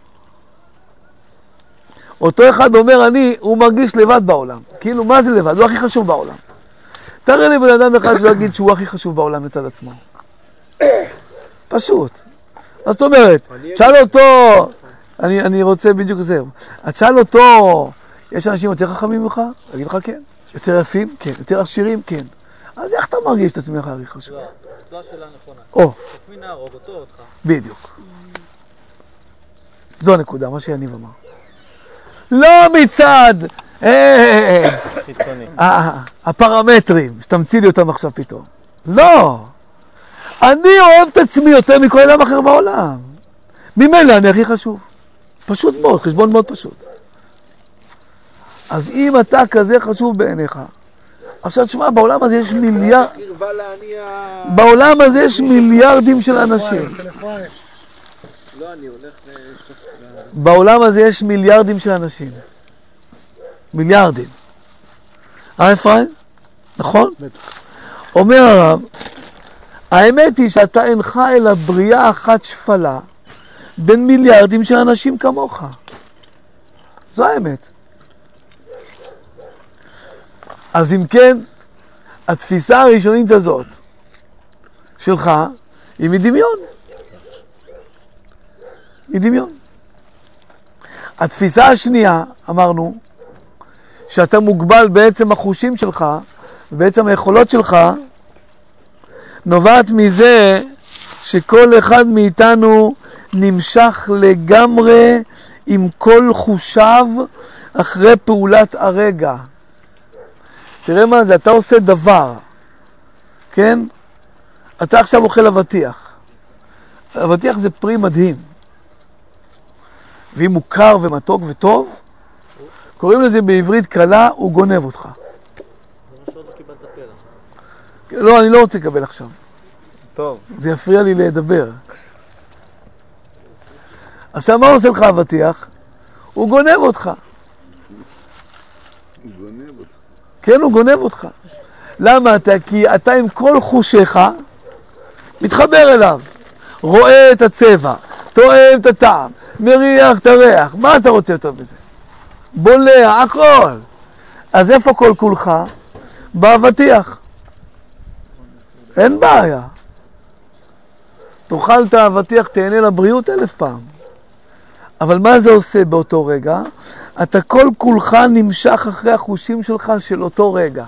אותו אחד אומר אני, הוא מרגיש לבד בעולם. כאילו, מה זה לבד? הוא הכי חשוב בעולם. תראה לי בן אדם אחד שלא יגיד שהוא הכי חשוב בעולם מצד עצמו. פשוט. מה זאת אומרת? תשאל אותו, אני, אני רוצה בדיוק זה. תשאל אותו, יש אנשים יותר חכמים ממך? אגיד לך כן. יותר יפים? כן. יותר עשירים? כן. אז איך אתה מרגיש את עצמך הכי חשוב? לא, זו השאלה נכונה. או. את מי נהרוג אותו או אותך? בדיוק. זו הנקודה, מה שיניב אמר. לא מצד חיצוני. הפרמטרים, שתמציא לי אותם עכשיו פתאום. לא. אני אוהב את עצמי יותר מכל אדם אחר בעולם. ממילא אני הכי חשוב. פשוט מאוד, חשבון מאוד פשוט. אז אם אתה כזה חשוב בעיניך, עכשיו תשמע, בעולם הזה יש מיליארד... בעולם הזה יש מיליארדים של אנשים. לא, אני הולך... בעולם הזה יש מיליארדים של אנשים. מיליארדים. אה, אפרים? נכון? אומר הרב, האמת היא שאתה אינך אלא בריאה אחת שפלה בין מיליארדים של אנשים כמוך. זו האמת. אז אם כן, התפיסה הראשונית הזאת שלך היא מדמיון. מדמיון. התפיסה השנייה, אמרנו, שאתה מוגבל בעצם החושים שלך, ובעצם היכולות שלך, נובעת מזה שכל אחד מאיתנו נמשך לגמרי עם כל חושיו אחרי פעולת הרגע. תראה מה זה, אתה עושה דבר, כן? אתה עכשיו אוכל אבטיח. אבטיח זה פרי מדהים. ואם הוא קר ומתוק וטוב, קוראים לזה בעברית קלה, הוא גונב אותך. לא, אני לא רוצה לקבל עכשיו. טוב. זה יפריע לי לדבר. עכשיו, מה עושה לך אבטיח? הוא גונב אותך. הוא גונב אותך. כן, הוא גונב אותך. למה אתה? כי אתה עם כל חושיך מתחבר אליו. רואה את הצבע, טועם את הטעם, מריח את הריח. מה אתה רוצה יותר בזה? בולע, הכל. אז איפה כל כולך? באבטיח. אין בעיה. תאכל את האבטיח, תהנה לבריאות אלף פעם. אבל מה זה עושה באותו רגע? אתה כל כולך נמשך אחרי החושים שלך של אותו רגע.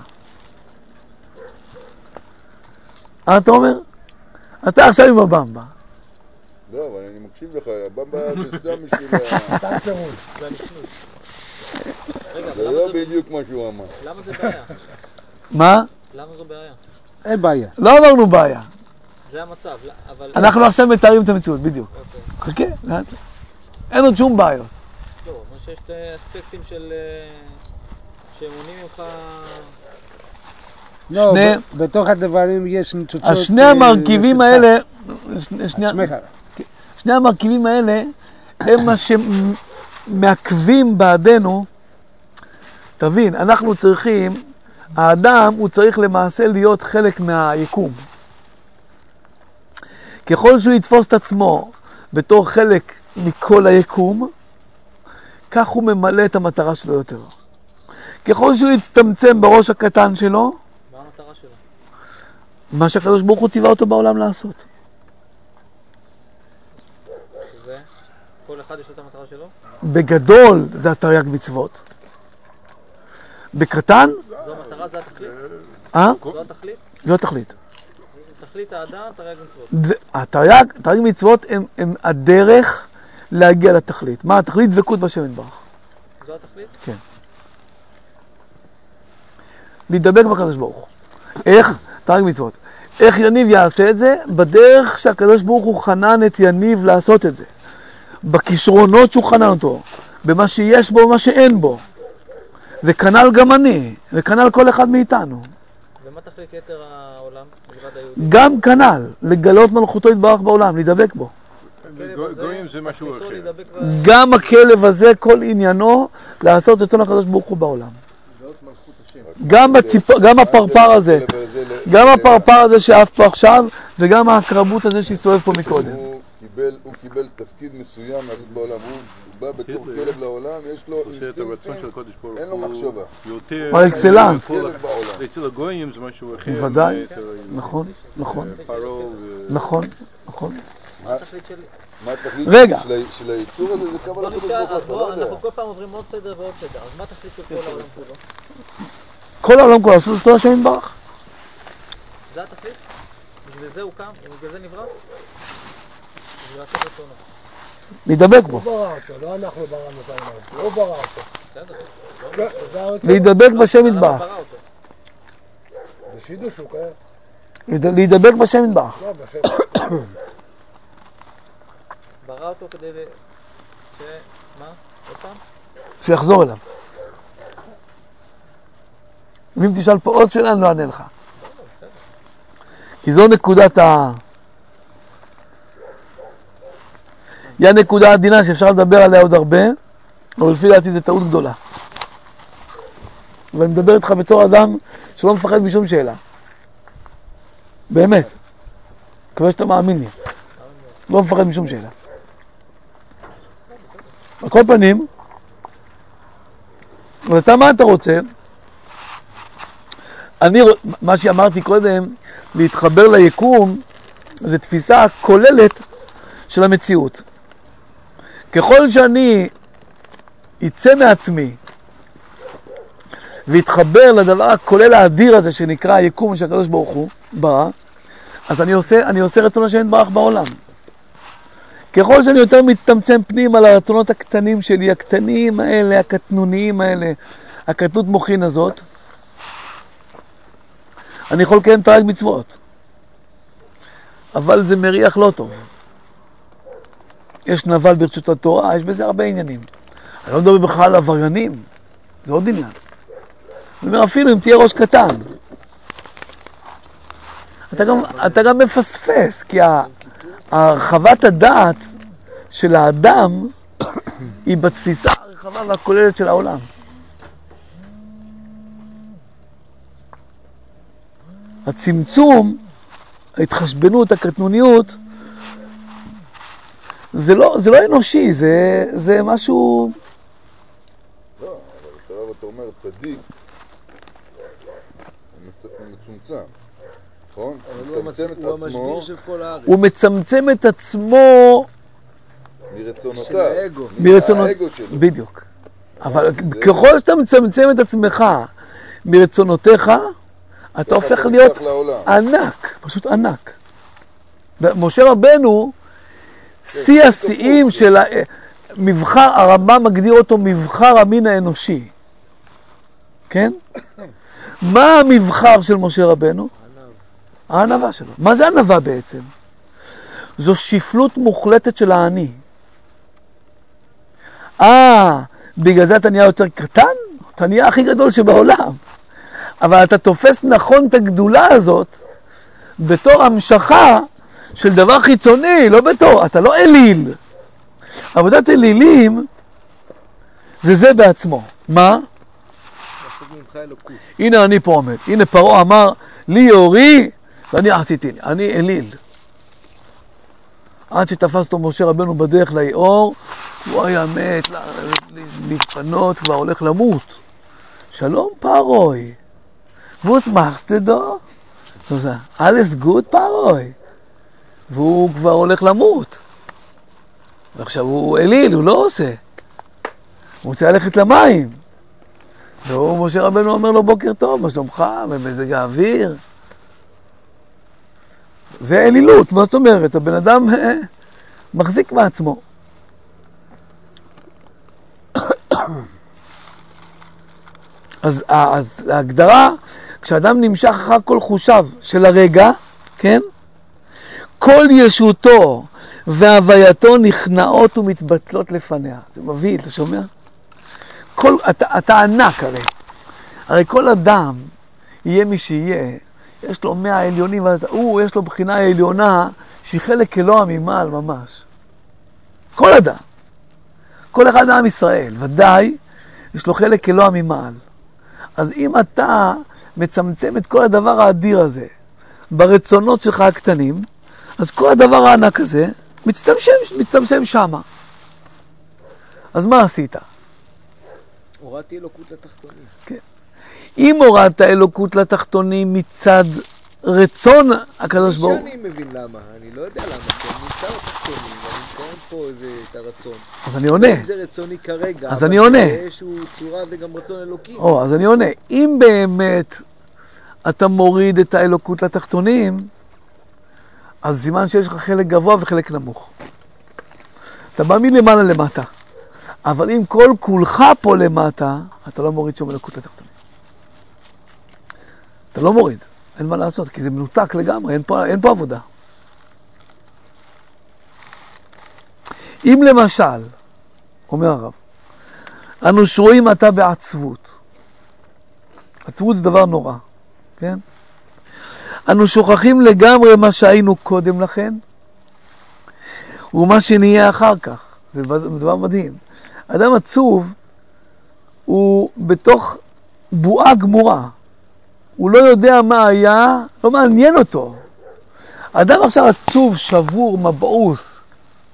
מה אתה אומר? אתה עכשיו עם הבמבה. לא, אבל אני מקשיב לך, הבמבה זה סתם בשביל ה... אתה פירוש. זה הנשנות. רגע, זה אבל לא למה זה- בדיוק מה שהוא אמר. למה זה בעיה? מה? למה זו בעיה? אין בעיה. לא אמרנו בעיה. זה המצב, לא- אבל... אנחנו עכשיו מתארים את המציאות, בדיוק. אוקיי. חכה, לאט. אין עוד שום בעיות. לא, מה שיש את האספקטים של... אה, שמונעים ממך... לא, שני- ב- בתוך הדברים יש ניצוצות... אז שני אה, המרכיבים שלך. האלה, שני- שני- עצמך. שני המרכיבים האלה הם מה שמעכבים בעדנו. תבין, אנחנו צריכים, האדם הוא צריך למעשה להיות חלק מהיקום. ככל שהוא יתפוס את עצמו בתור חלק מכל היקום, כך הוא ממלא את המטרה שלו יותר. ככל שהוא יצטמצם בראש הקטן שלו, מה המטרה שלו? מה שהקדוש ברוך הוא ציווה אותו בעולם לעשות. שזה? כל אחד יש לו את המטרה שלו? בגדול זה התרי"ג מצוות. בקטן, זו המטרה, זה התכלית? אה? זו התכלית? זו התכלית. תכלית האדם, תרי"ג מצוות. זה- התרי"ג, תרי"ג מצוות הם, הם הדרך להגיע לתכלית. מה התכלית? דבקות בשם יתברך. זו התכלית? להידבק בקדוש ברוך הוא. איך? תרי"ג מצוות. איך יניב יעשה את זה? בדרך שהקדוש ברוך הוא חנן את יניב לעשות את זה. בכישרונות שהוא חנן אותו. במה שיש בו ומה שאין בו. וכנ"ל גם אני, וכנ"ל כל אחד מאיתנו. ומה תכלית יתר העולם, מלבד היהודי? גם כנ"ל, לגלות מלכותו יתברך בעולם, להידבק בו. הכלב הזה, גויים זה משהו תכליתו אחר. להידבק ב- גם הכלב הזה, כל עניינו, לעשות רצון הקדוש ברוך הוא בעולם. גם, בציפ... גם הפרפר הזה, גם הפרפר הזה שעף פה עכשיו, וגם ההקרבות הזה שהסתובב פה מקודם. הוא קיבל, הוא קיבל תפקיד מסוים לעשות בעולם. הוא בא בתור כלב לעולם, יש לו עושה את הרצון של אינסטינקטים, הקודש ברוך אין לו הוא מחשבה. יותר... פר אקסלנס. כל- כלב בעולם. אצל הגויים זה משהו אחר. בוודאי. ואצל נכון, נכון, פרעה ו- נכון, נכון. מה התכלית של... מה התכלית רגע. של, ה- של היצור הזה? זה קו בוא על הקדוש נשאל, ברוך הוא, אז אתה לא בוא, יודע. אנחנו כל פעם עוברים עוד סדר ועוד סדר, אז מה התכלית של כל העולם כולו? כל העולם כולו לעשות רצון השם יתברך. זה התכלית? בשביל זה הוא קם? ובגלל זה נברא? בשביל לעשות רצונו. להידבק בו. הוא ברא אותו, לא אנחנו בראנו את העולם. הוא ברא אותו. בסדר. זה- זה הרצון. להידבק בשם למה יתברך. ברא אותו? זה שידוש הוא קיים. להיד- להידבק בשם יתברך. לא, בשם. ברא אותו כדי ל... ש... מה? עוד פעם? שיחזור אליו. ואם תשאל פה עוד שאלה, אני לא אענה לך. כי זו נקודת ה... היא הנקודה העדינה שאפשר לדבר עליה עוד הרבה, אבל לפי דעתי זה טעות גדולה. ואני מדבר איתך בתור אדם שלא מפחד משום שאלה. באמת. מקווה שאתה מאמין לי. לא מפחד משום שאלה. על כל פנים, ואתה מה אתה רוצה? אני, מה שאמרתי קודם, להתחבר ליקום, זה תפיסה כוללת של המציאות. ככל שאני יצא מעצמי והתחבר לדבר הכולל האדיר הזה שנקרא היקום שהקדוש ברוך הוא ברא, אז אני עושה, אני עושה רצון השם יתברך בעולם. ככל שאני יותר מצטמצם פנים על הרצונות הקטנים שלי, הקטנים האלה, הקטנוניים האלה, הקטנות מוחין הזאת, אני יכול לקיים תרי"ג מצוות. אבל זה מריח לא טוב. יש נבל ברשות התורה, יש בזה הרבה עניינים. אני לא מדבר בכלל על עבריינים, זה עוד עניין. אני אומר, אפילו אם תהיה ראש קטן, אתה גם, אתה גם מפספס, כי הרחבת הדעת של האדם היא בתפיסה הרחבה והכוללת של העולם. הצמצום, ההתחשבנות, הקטנוניות, זה לא, זה לא אנושי, זה, זה משהו... לא, אבל אתה אומר צדיק, הוא מצומצם, נכון? הוא מצמצם את עצמו. הוא מצמצם את עצמו מרצונותיו, מהאגו שלו. בדיוק. אבל ככל שאתה מצמצם את עצמך מרצונותיך, אתה הופך להיות ענק, פשוט ענק. משה רבנו, שיא השיאים של מבחר, הרמה מגדיר אותו מבחר המין האנושי. כן? מה המבחר של משה רבנו? הענווה שלו. מה זה ענווה בעצם? זו שפלות מוחלטת של העני. אה, בגלל זה אתה נהיה יותר קטן? אתה נהיה הכי גדול שבעולם. אבל אתה תופס נכון את הגדולה הזאת בתור המשכה של דבר חיצוני, לא בתור, אתה לא אליל. עבודת אלילים זה זה בעצמו. מה? הנה אני פה עומד. הנה פרעה אמר, לי יורי, ואני עשיתי, אני אליל. עד שתפס אותו משה רבנו בדרך ליאור, הוא היה מת להתפנות, כבר הולך למות. שלום פרוי. Was machst du da? So sagt, alles gut, פרוי. והוא כבר הולך למות. ועכשיו הוא אליל, הוא לא עושה. הוא רוצה ללכת למים. והוא, משה רבנו אומר לו, בוקר טוב, מה שלומך? במזג האוויר. זה אלילות, מה זאת אומרת? הבן אדם מחזיק מעצמו. אז, אז ההגדרה, כשאדם נמשך אחר כל חושיו של הרגע, כן? כל ישותו והווייתו נכנעות ומתבטלות לפניה. זה מביא, אתה שומע? כל, אתה, אתה ענק הרי. הרי כל אדם, יהיה מי שיהיה, יש לו מאה עליונים, הוא, יש לו בחינה העליונה, שהיא חלק אלוה ממעל ממש. כל אדם. כל אחד מעם ישראל, ודאי, יש לו חלק אלוה ממעל. אז אם אתה מצמצם את כל הדבר האדיר הזה, ברצונות שלך הקטנים, אז כל הדבר הענק הזה, מצטמצם, מצטמצם שמה. אז מה עשית? הורדתי אלוקות לתחתונים. כן. אם הורדת אלוקות לתחתונים מצד רצון הקדוש ברוך הוא. שאני מבין למה, אני לא יודע למה, כי אני נמצא לתחתונים, ואני מקיים פה איזה את הרצון. אז אני עונה. אם זה רצוני כרגע, אז אני עונה. באיזשהו צורה זה גם רצון אלוקי. או, אז אני עונה. אם באמת אתה מוריד את האלוקות לתחתונים, אז סימן שיש לך חלק גבוה וחלק נמוך. אתה בא מלמעלה למטה. אבל אם כל כולך פה למטה, אתה לא מוריד שום אלוקות לתחתונים. אתה לא מוריד. אין מה לעשות, כי זה מנותק לגמרי, אין פה, אין פה עבודה. אם למשל, אומר הרב, אנו שרואים אתה בעצבות. עצבות זה דבר נורא, כן? אנו שוכחים לגמרי מה שהיינו קודם לכן, הוא מה שנהיה אחר כך. זה דבר מדהים. אדם עצוב הוא בתוך בועה גמורה. הוא לא יודע מה היה, לא מעניין אותו. אדם עכשיו עצוב, שבור, מבעוס.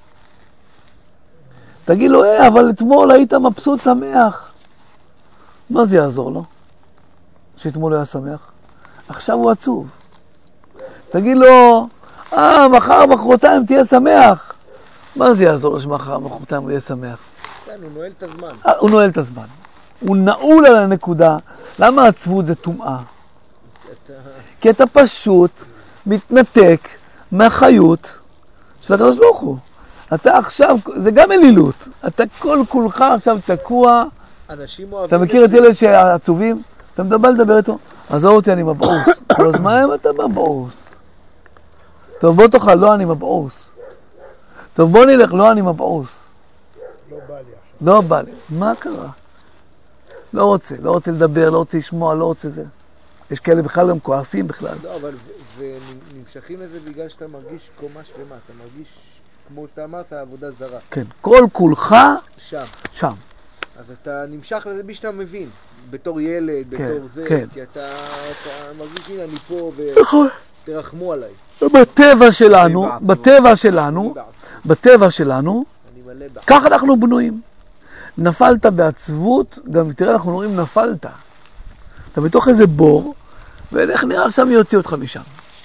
תגיד לו, אה, אבל אתמול היית מבסוט שמח. מה זה יעזור לו? שאתמול היה שמח. עכשיו הוא עצוב. תגיד לו, אה, מחר, מחרתיים תהיה שמח. מה זה יעזור לו שמחר, מחרתיים הוא יהיה שמח? כן, הוא נועל את הזמן. הוא נועל את הזמן. הוא נעול על הנקודה. למה העצבות זה טומאה? כי אתה פשוט מתנתק מהחיות של הקדוש ברוך הוא. אתה עכשיו, זה גם אלילות. אתה כל כולך עכשיו תקוע. אנשים אוהבים אתה מכיר את אלה שעצובים? אתה מדבר לדבר איתו? עזוב אותי, אני מבעוס. אז מה אם אתה מבעוס? טוב, בוא תאכל, לא אני מבעוס. טוב, בוא נלך, לא אני מבעוס. לא בא לי עכשיו. לא בא לי. מה קרה? לא רוצה, לא רוצה לדבר, לא רוצה לשמוע, לא רוצה זה. יש כאלה בכלל גם כועסים בכלל. לא, אבל ונמשכים לזה בגלל שאתה מרגיש קומה שלמה, אתה מרגיש, כמו שאתה אמרת, עבודה זרה. כן, כל כולך שם. שם. אז אתה נמשך לזה בי שאתה מבין, בתור ילד, בתור זה, כן. כי אתה, אתה מרגיש, הנה, אני פה נכון. ותרחמו עליי. בטבע שלנו, בטבע שלנו, בטבע שלנו, אני מלא בה. ככה אנחנו בנויים. נפלת בעצבות, גם תראה אנחנו אומרים נפלת. אתה בתוך איזה בור, ואיך נראה עכשיו מי יוציא אותך משם.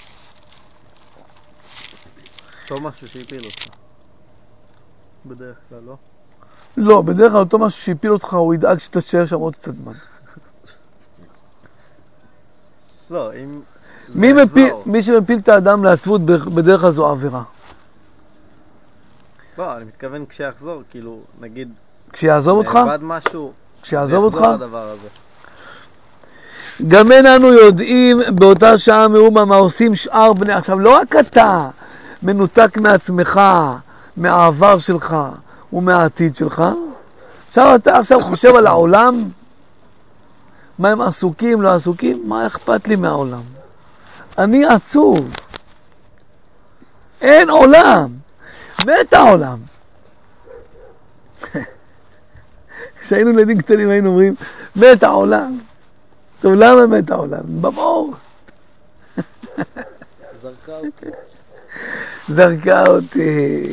לא משהו שהפיל אותך. בדרך כלל, לא? לא, בדרך כלל אותו משהו שהפיל אותך, הוא ידאג שתשאר שם עוד קצת זמן. לא, אם... מי, מפיל, מי שמפיל את האדם לעצבות בדרך כלל זו עבירה. לא, אני מתכוון כשיחזור, כאילו, נגיד... כשיעזוב אותך? נאבד משהו, כשיעזוב אותך? יחזור הדבר הזה. גם אין אנו יודעים באותה שעה מאומה מה עושים שאר בני. עכשיו, לא רק אתה מנותק מעצמך, מהעבר שלך ומהעתיד שלך. עכשיו אתה עכשיו חושב על העולם, מה הם עסוקים, לא עסוקים, מה אכפת לי מהעולם? אני עצוב. אין עולם. מת העולם. כשהיינו ילדים קטנים היינו אומרים, מת העולם. טוב, למה מת העולם? במעוז. זרקה אותי. זרקה אותי.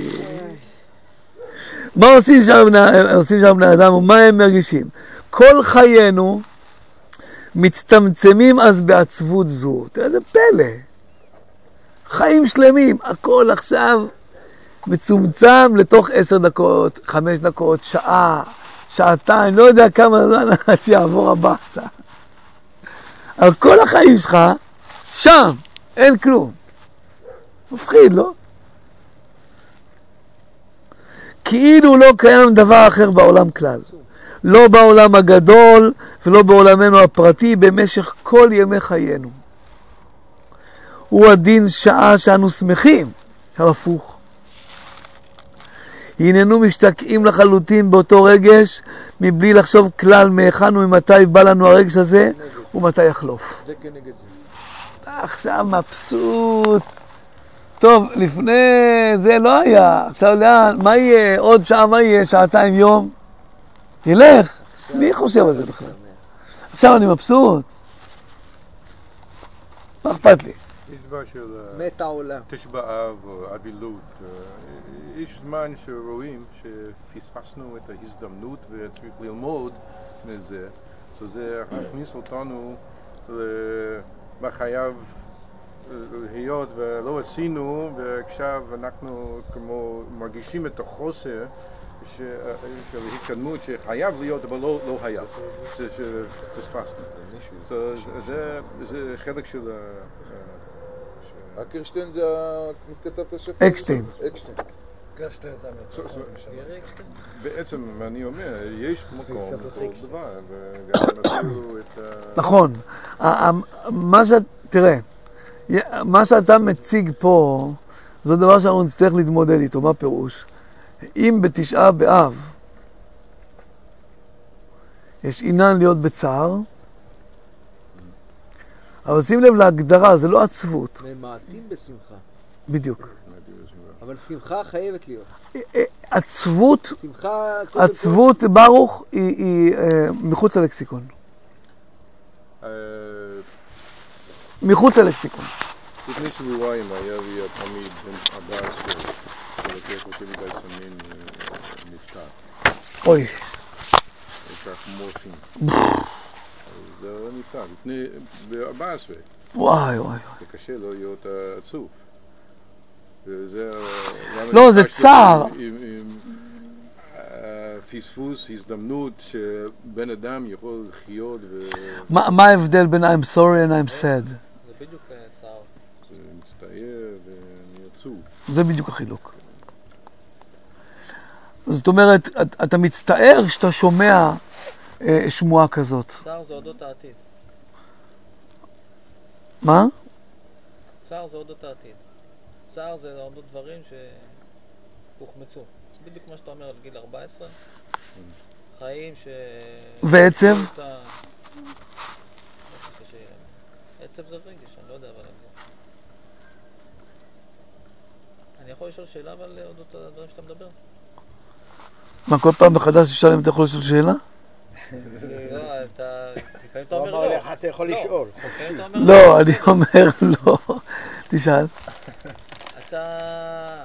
מה עושים שם בני, עושים שם בני אדם ומה הם מרגישים? כל חיינו מצטמצמים אז בעצבות זו. תראה איזה פלא. חיים שלמים, הכל עכשיו מצומצם לתוך עשר דקות, חמש דקות, שעה, שעתיים, לא יודע כמה זמן עד שיעבור הבאסה. אבל כל החיים שלך, שם, אין כלום. מפחיד, לא? כאילו לא קיים דבר אחר בעולם כלל. לא בעולם הגדול ולא בעולמנו הפרטי במשך כל ימי חיינו. הוא הדין שעה שאנו שמחים. עכשיו הפוך. הננו משתקעים לחלוטין באותו רגש, מבלי לחשוב כלל מהיכן וממתי בא לנו הרגש הזה, ומתי יחלוף. זה כנגד זה. עכשיו מבסוט. טוב, לפני זה לא היה. עכשיו לאן? מה יהיה? עוד שעה, מה יהיה? שעתיים יום? ילך. מי חושב על זה בכלל? עכשיו אני מבסוט. מה אכפת לי? יש דבר של מת העולם. תשע באב או אבילות. יש זמן שרואים שפספסנו את ההזדמנות וצריך ללמוד מזה. זה הכניס אותנו למה חייב להיות ולא עשינו, ועכשיו אנחנו כמו מרגישים את החוסר של התקדמות שחייב להיות אבל לא, לא היה, שפספסנו. זה חלק של... אקרשטיין זה כתב את השפר? אקשטיין. אקשטיין. אקרשטיין זה המרצון. בעצם אני אומר, יש מקום לכל דבר, וגם נתנו את ה... נכון. מה ש... תראה, מה שאתה מציג פה, זה דבר שאנחנו נצטרך להתמודד איתו. מה פירוש? אם בתשעה באב יש עניין להיות בצער, אבל שים לב להגדרה, זה לא עצבות. ממעטים בשמחה. בדיוק. אבל שמחה חייבת להיות. עצבות, שמחה... עצבות ברוך היא, היא אה, מחוץ ללקסיקון. אה, מחוץ ללקסיקון. לפני שבועיים היה לי תמיד בן ארבע עשרה, שלקח אותי לבית סמין נפטר. אוי. לקח מורפין. זה נפטר, לפני ב-ארבע עשרה. וואי וואי. זה קשה לא להיות עצוב. וזה... לא, זה צער. עם פספוס, הזדמנות שבן אדם יכול לחיות ו... מה ההבדל בין I'm sorry and I'm sad? זה בדיוק צער. זה מצטער ואני עצוב. זה בדיוק החילוק. זאת אומרת, אתה מצטער שאתה שומע שמועה כזאת. צער זה אודות העתיד. מה? צער זה אודות העתיד. צער זה אודות דברים שהוחמצו. בדיוק מה שאתה אומר על גיל ארבע עשרה. חיים ש... ועצב? עצב זה רגש, אני לא יודע אבל... אני יכול לשאול שאלה אבל אודות הדברים שאתה מדבר? מה, כל פעם מחדש תשאל אם אתה יכול לשאול שאלה? לא, אתה... לפעמים אתה הוא אומר אמר לא. לך, אתה יכול לשאול. לא, אני אומר לא. תשאל. אתה...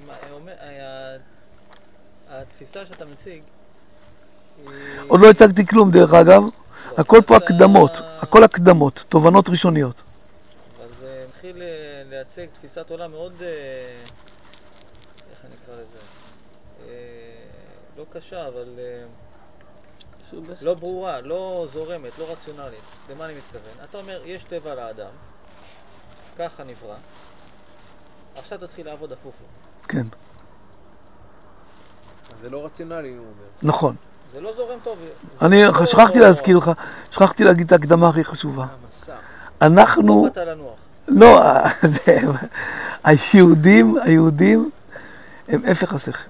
התפיסה שאתה מציג... עוד לא הצגתי כלום דרך אגב. הכל פה הקדמות. הכל הקדמות. תובנות ראשוניות. אבל זה מתחיל לייצג תפיסת עולם מאוד... איך אני אקרא לזה? לא קשה, אבל... לא ברורה, לא זורמת, לא רציונלית. למה אני מתכוון? אתה אומר, יש טבע לאדם, ככה נברא, עכשיו תתחיל לעבוד הפוך לו. כן. זה לא רציונלי, הוא אומר. נכון. זה לא זורם טוב. אני שכחתי להזכיר לך, שכחתי להגיד את ההקדמה הכי חשובה. אנחנו... לא, היהודים, היהודים הם הפך השכל.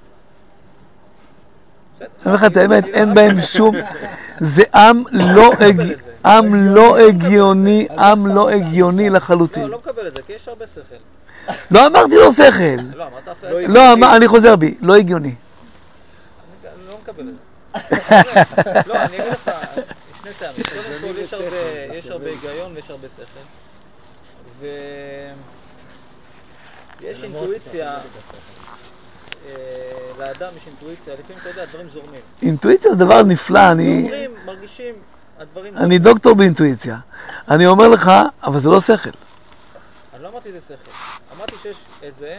אני אומר לך את האמת, אין בהם שום... זה עם לא עם לא הגיוני, עם לא הגיוני לחלוטין. לא, לא מקבל את זה, כי יש הרבה שכל. לא אמרתי לו שכל. לא, אמרת אפילו... לא, אני חוזר בי, לא הגיוני. אני לא מקבל את זה. לא, אני אגיד לך, שני טעמים. קודם כל, יש הרבה היגיון ויש הרבה שכל. ויש אינטואיציה... לאדם יש אינטואיציה, לפעמים אתה יודע, הדברים זורמים. אינטואיציה זה דבר נפלא, אני... זורמים, מרגישים, הדברים זורמים. אני דוקטור באינטואיציה. אני אומר לך, אבל זה לא שכל. אני לא אמרתי זה שכל. אמרתי שיש את זה,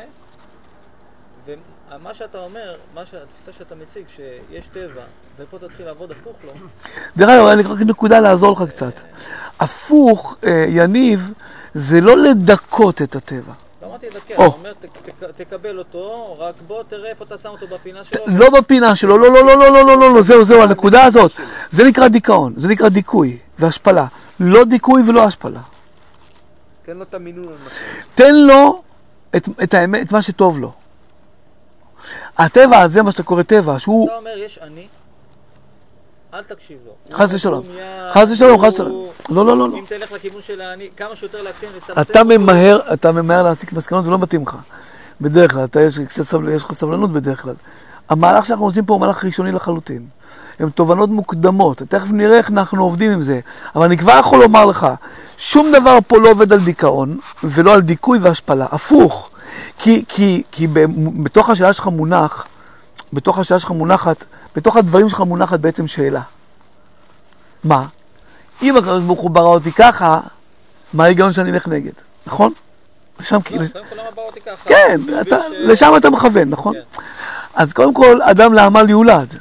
ומה שאתה אומר, מה שהתפיסה שאתה מציג, שיש טבע, ופה תתחיל לעבוד הפוך לו. דרך אגב, אני רק נקודה לעזור לך קצת. הפוך, יניב, זה לא לדכות את הטבע. לא אמרתי לדכא, אתה אומר, תקבל אותו, רק בוא תראה איפה אתה שם אותו בפינה שלו. לא בפינה שלו, לא, לא, לא, לא, לא, לא, לא, זהו, זהו, הנקודה הזאת. זה נקרא דיכאון, זה נקרא דיכוי והשפלה. לא דיכוי ולא השפלה. תן לו את המינון. תן לו את האמת, את מה שטוב לו. הטבע, זה מה שאתה קורא טבע, שהוא... אתה אומר, יש אני, אל תקשיב לו. חס ושלום. חס ושלום, חס ושלום. לא, לא, לא. אם תלך לכיוון של אני, כמה שיותר להקטין לצמצם... אתה ממהר, אתה ממהר להסיק מסקנות, זה לא מתאים לך. בדרך כלל, אתה יש לך סבלנות בדרך כלל. המהלך שאנחנו עושים פה הוא מהלך ראשוני לחלוטין. הן תובנות מוקדמות. תכף נראה איך אנחנו עובדים עם זה. אבל אני כבר יכול לומר לך, שום דבר פה לא עובד על דיכאון, ולא על דיכוי והשפלה. הפוך. כי, כי, כי בתוך השאלה שלך מונח, בתוך השאלה שלך מונחת, בתוך הדברים שלך מונחת בעצם שאלה. מה? אם הקדוש ברוך הוא ברא אותי ככה, מה ההיגיון שאני אלך נגד? נכון? לשם כאילו... כן, לשם אתה מכוון, נכון? אז קודם כל, אדם לעמל יולד.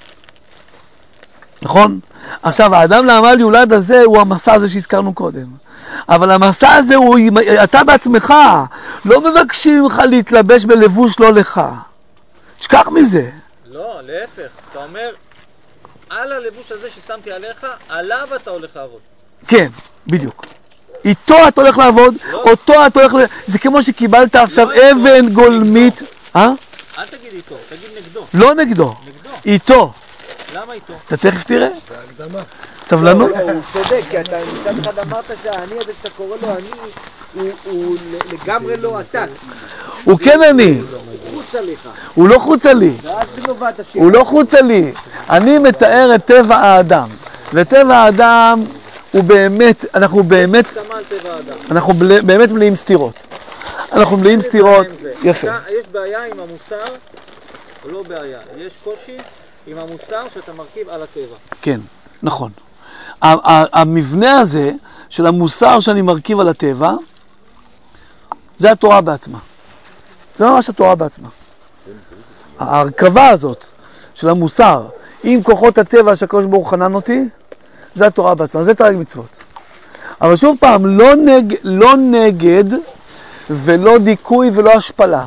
נכון? עכשיו, האדם לעמל יולד הזה הוא המסע הזה שהזכרנו קודם. אבל המסע הזה הוא, אתה בעצמך, לא מבקשים לך להתלבש בלבוש לא לך. תשכח מזה. לא, להפך. אתה אומר, על הלבוש הזה ששמתי עליך, עליו אתה הולך לעבוד. כן, בדיוק. איתו אתה הולך לעבוד, אותו אתה הולך... זה כמו שקיבלת עכשיו אבן גולמית. אה? אל תגיד איתו, תגיד נגדו. לא נגדו. נגדו. איתו. למה איתו? אתה תכף תראה. סבלנות. לא, הוא צודק, כי אתה מצד אחד אמרת שהאני הזה שאתה קורא לו אני, הוא לגמרי לא אתה. הוא כן אני. הוא לא חוצה לי. הוא לא חוצה לי. אני מתאר את טבע האדם. וטבע האדם הוא באמת, אנחנו באמת, אנחנו באמת מלאים סתירות. אנחנו מלאים סתירות. יפה. יש בעיה עם המוסר, או לא בעיה, יש קושי עם המוסר שאתה מרכיב על הטבע. כן, נכון. המבנה הזה של המוסר שאני מרכיב על הטבע, זה התורה בעצמה. זה ממש התורה בעצמה. ההרכבה הזאת של המוסר עם כוחות הטבע שהקדוש ברוך הוא חנן אותי, זה התורה בעצמה, זה תרי"ג מצוות. אבל שוב פעם, לא, נג, לא נגד ולא דיכוי ולא השפלה.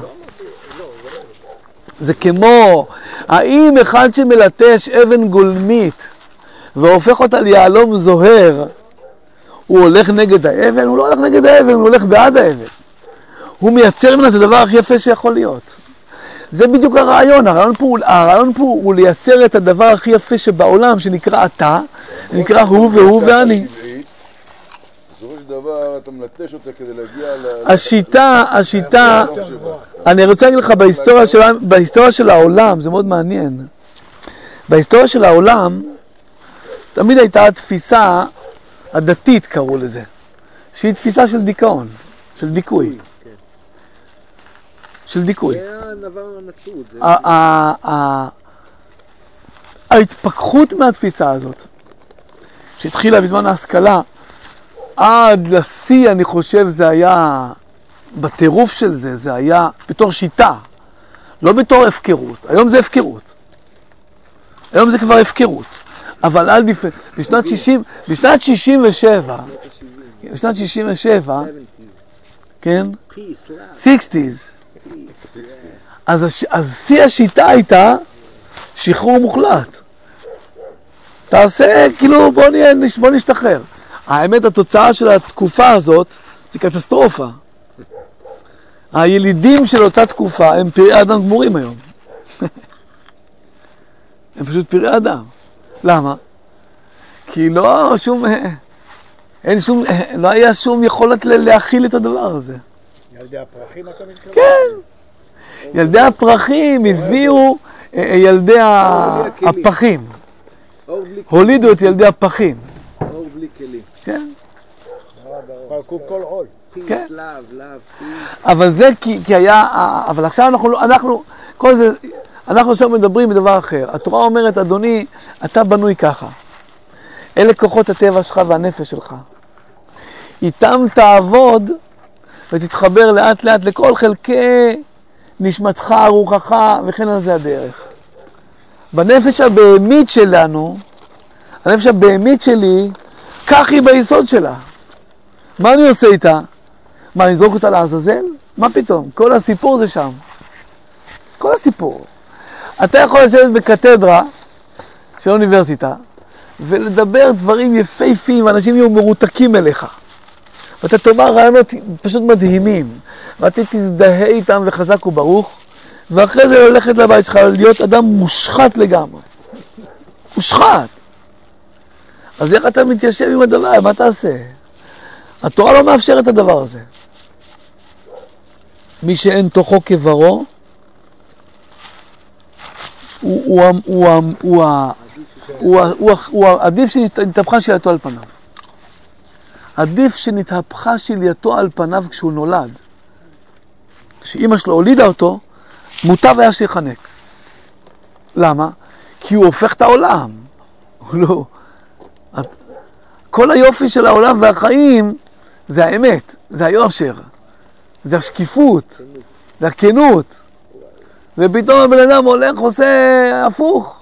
זה כמו, האם אחד שמלטש אבן גולמית והופך אותה ליהלום זוהר, הוא הולך נגד האבן? הוא לא הולך נגד האבן, הוא הולך בעד האבן. הוא מייצר ממנה את הדבר הכי יפה שיכול להיות. זה בדיוק הרעיון, הרעיון פה, הרעיון פה הוא לייצר את הדבר הכי יפה שבעולם, שנקרא אתה, שנקרא הוא והוא ואני. בסופו של דבר אתה מלטש אותה כדי להגיע ל... השיטה, השיטה, אני רוצה להגיד לך, בהיסטוריה של, בהיסטוריה של העולם, זה מאוד מעניין. בהיסטוריה של העולם, תמיד הייתה התפיסה הדתית, קראו לזה, שהיא תפיסה של דיכאון, של דיכוי. של דיכוי. זה הדבר הנצרות. ההתפכחות מהתפיסה הזאת, שהתחילה בזמן ההשכלה, עד לשיא, אני חושב, זה היה, בטירוף של זה, זה היה בתור שיטה, לא בתור הפקרות. היום זה הפקרות. היום זה כבר הפקרות. אבל עד לפני, בשנת שישים, בשנת שישים ושבע, בשנת שישים ושבע, כן? שישים. אז, אז שיא השיטה הייתה שחרור מוחלט. תעשה, כאילו, בוא, נהיה, בוא נשתחרר. האמת, התוצאה של התקופה הזאת זה קטסטרופה. הילידים של אותה תקופה הם פראי אדם גמורים היום. הם פשוט פראי אדם. למה? כי לא שום, אין שום, לא היה שום יכולת להכיל את הדבר הזה. ילדי הפרחים אתה מתכוון? כן. ילדי הפרחים הביאו ילדי הפחים. הולידו את ילדי הפחים. אור בלי כלים. כן. פרקו כל עול. כן. לאב, לאב, אבל זה כי, כי היה, אבל עכשיו אנחנו, אנחנו, כל זה, אנחנו עכשיו מדברים בדבר אחר. התורה אומרת, אדוני, אתה בנוי ככה. אלה כוחות הטבע שלך והנפש שלך. איתם תעבוד ותתחבר לאט לאט לכל חלקי נשמתך, רוחך, וכן על זה הדרך. בנפש הבהמית שלנו, הנפש הבהמית שלי, כך היא ביסוד שלה. מה אני עושה איתה? מה, אני זרוק אותה לעזאזל? מה פתאום? כל הסיפור זה שם. כל הסיפור. אתה יכול לשבת בקתדרה של אוניברסיטה, ולדבר דברים יפהפים, ואנשים יהיו מרותקים אליך. ואתה תאמר רעיונות פשוט מדהימים, ואתה תזדהה איתם וחזק וברוך, ואחרי זה ללכת לבית שלך להיות אדם מושחת לגמרי. מושחת. אז איך אתה מתיישב עם הדבר? מה תעשה? התורה לא מאפשרת את הדבר הזה. מי שאין תוכו כברו, הוא, הוא, הוא, הוא, הוא, הוא, הוא, הוא עדיף שנתהפכה שלייתו על פניו. עדיף שנתהפכה שלייתו על פניו כשהוא נולד. כשאמא שלו הולידה אותו, מוטב היה שיחנק. למה? כי הוא הופך את העולם. הוא לא... כל היופי של העולם והחיים זה האמת, זה היושר, זה השקיפות, זה הכנות. ופתאום הבן אדם הולך, עושה הפוך.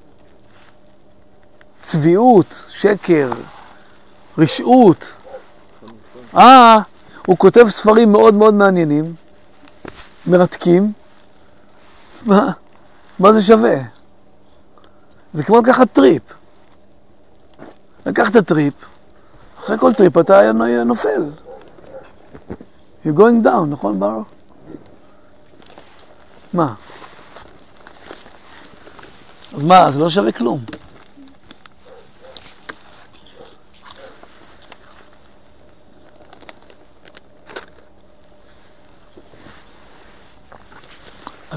צביעות, שקר, רשעות. אה, הוא כותב ספרים מאוד מאוד מעניינים, מרתקים. מה? מה זה שווה? זה כמו לקחת טריפ. לקחת טריפ, אחרי כל טריפ אתה נופל. You're going down, נכון ברוך? מה? אז מה, זה לא שווה כלום.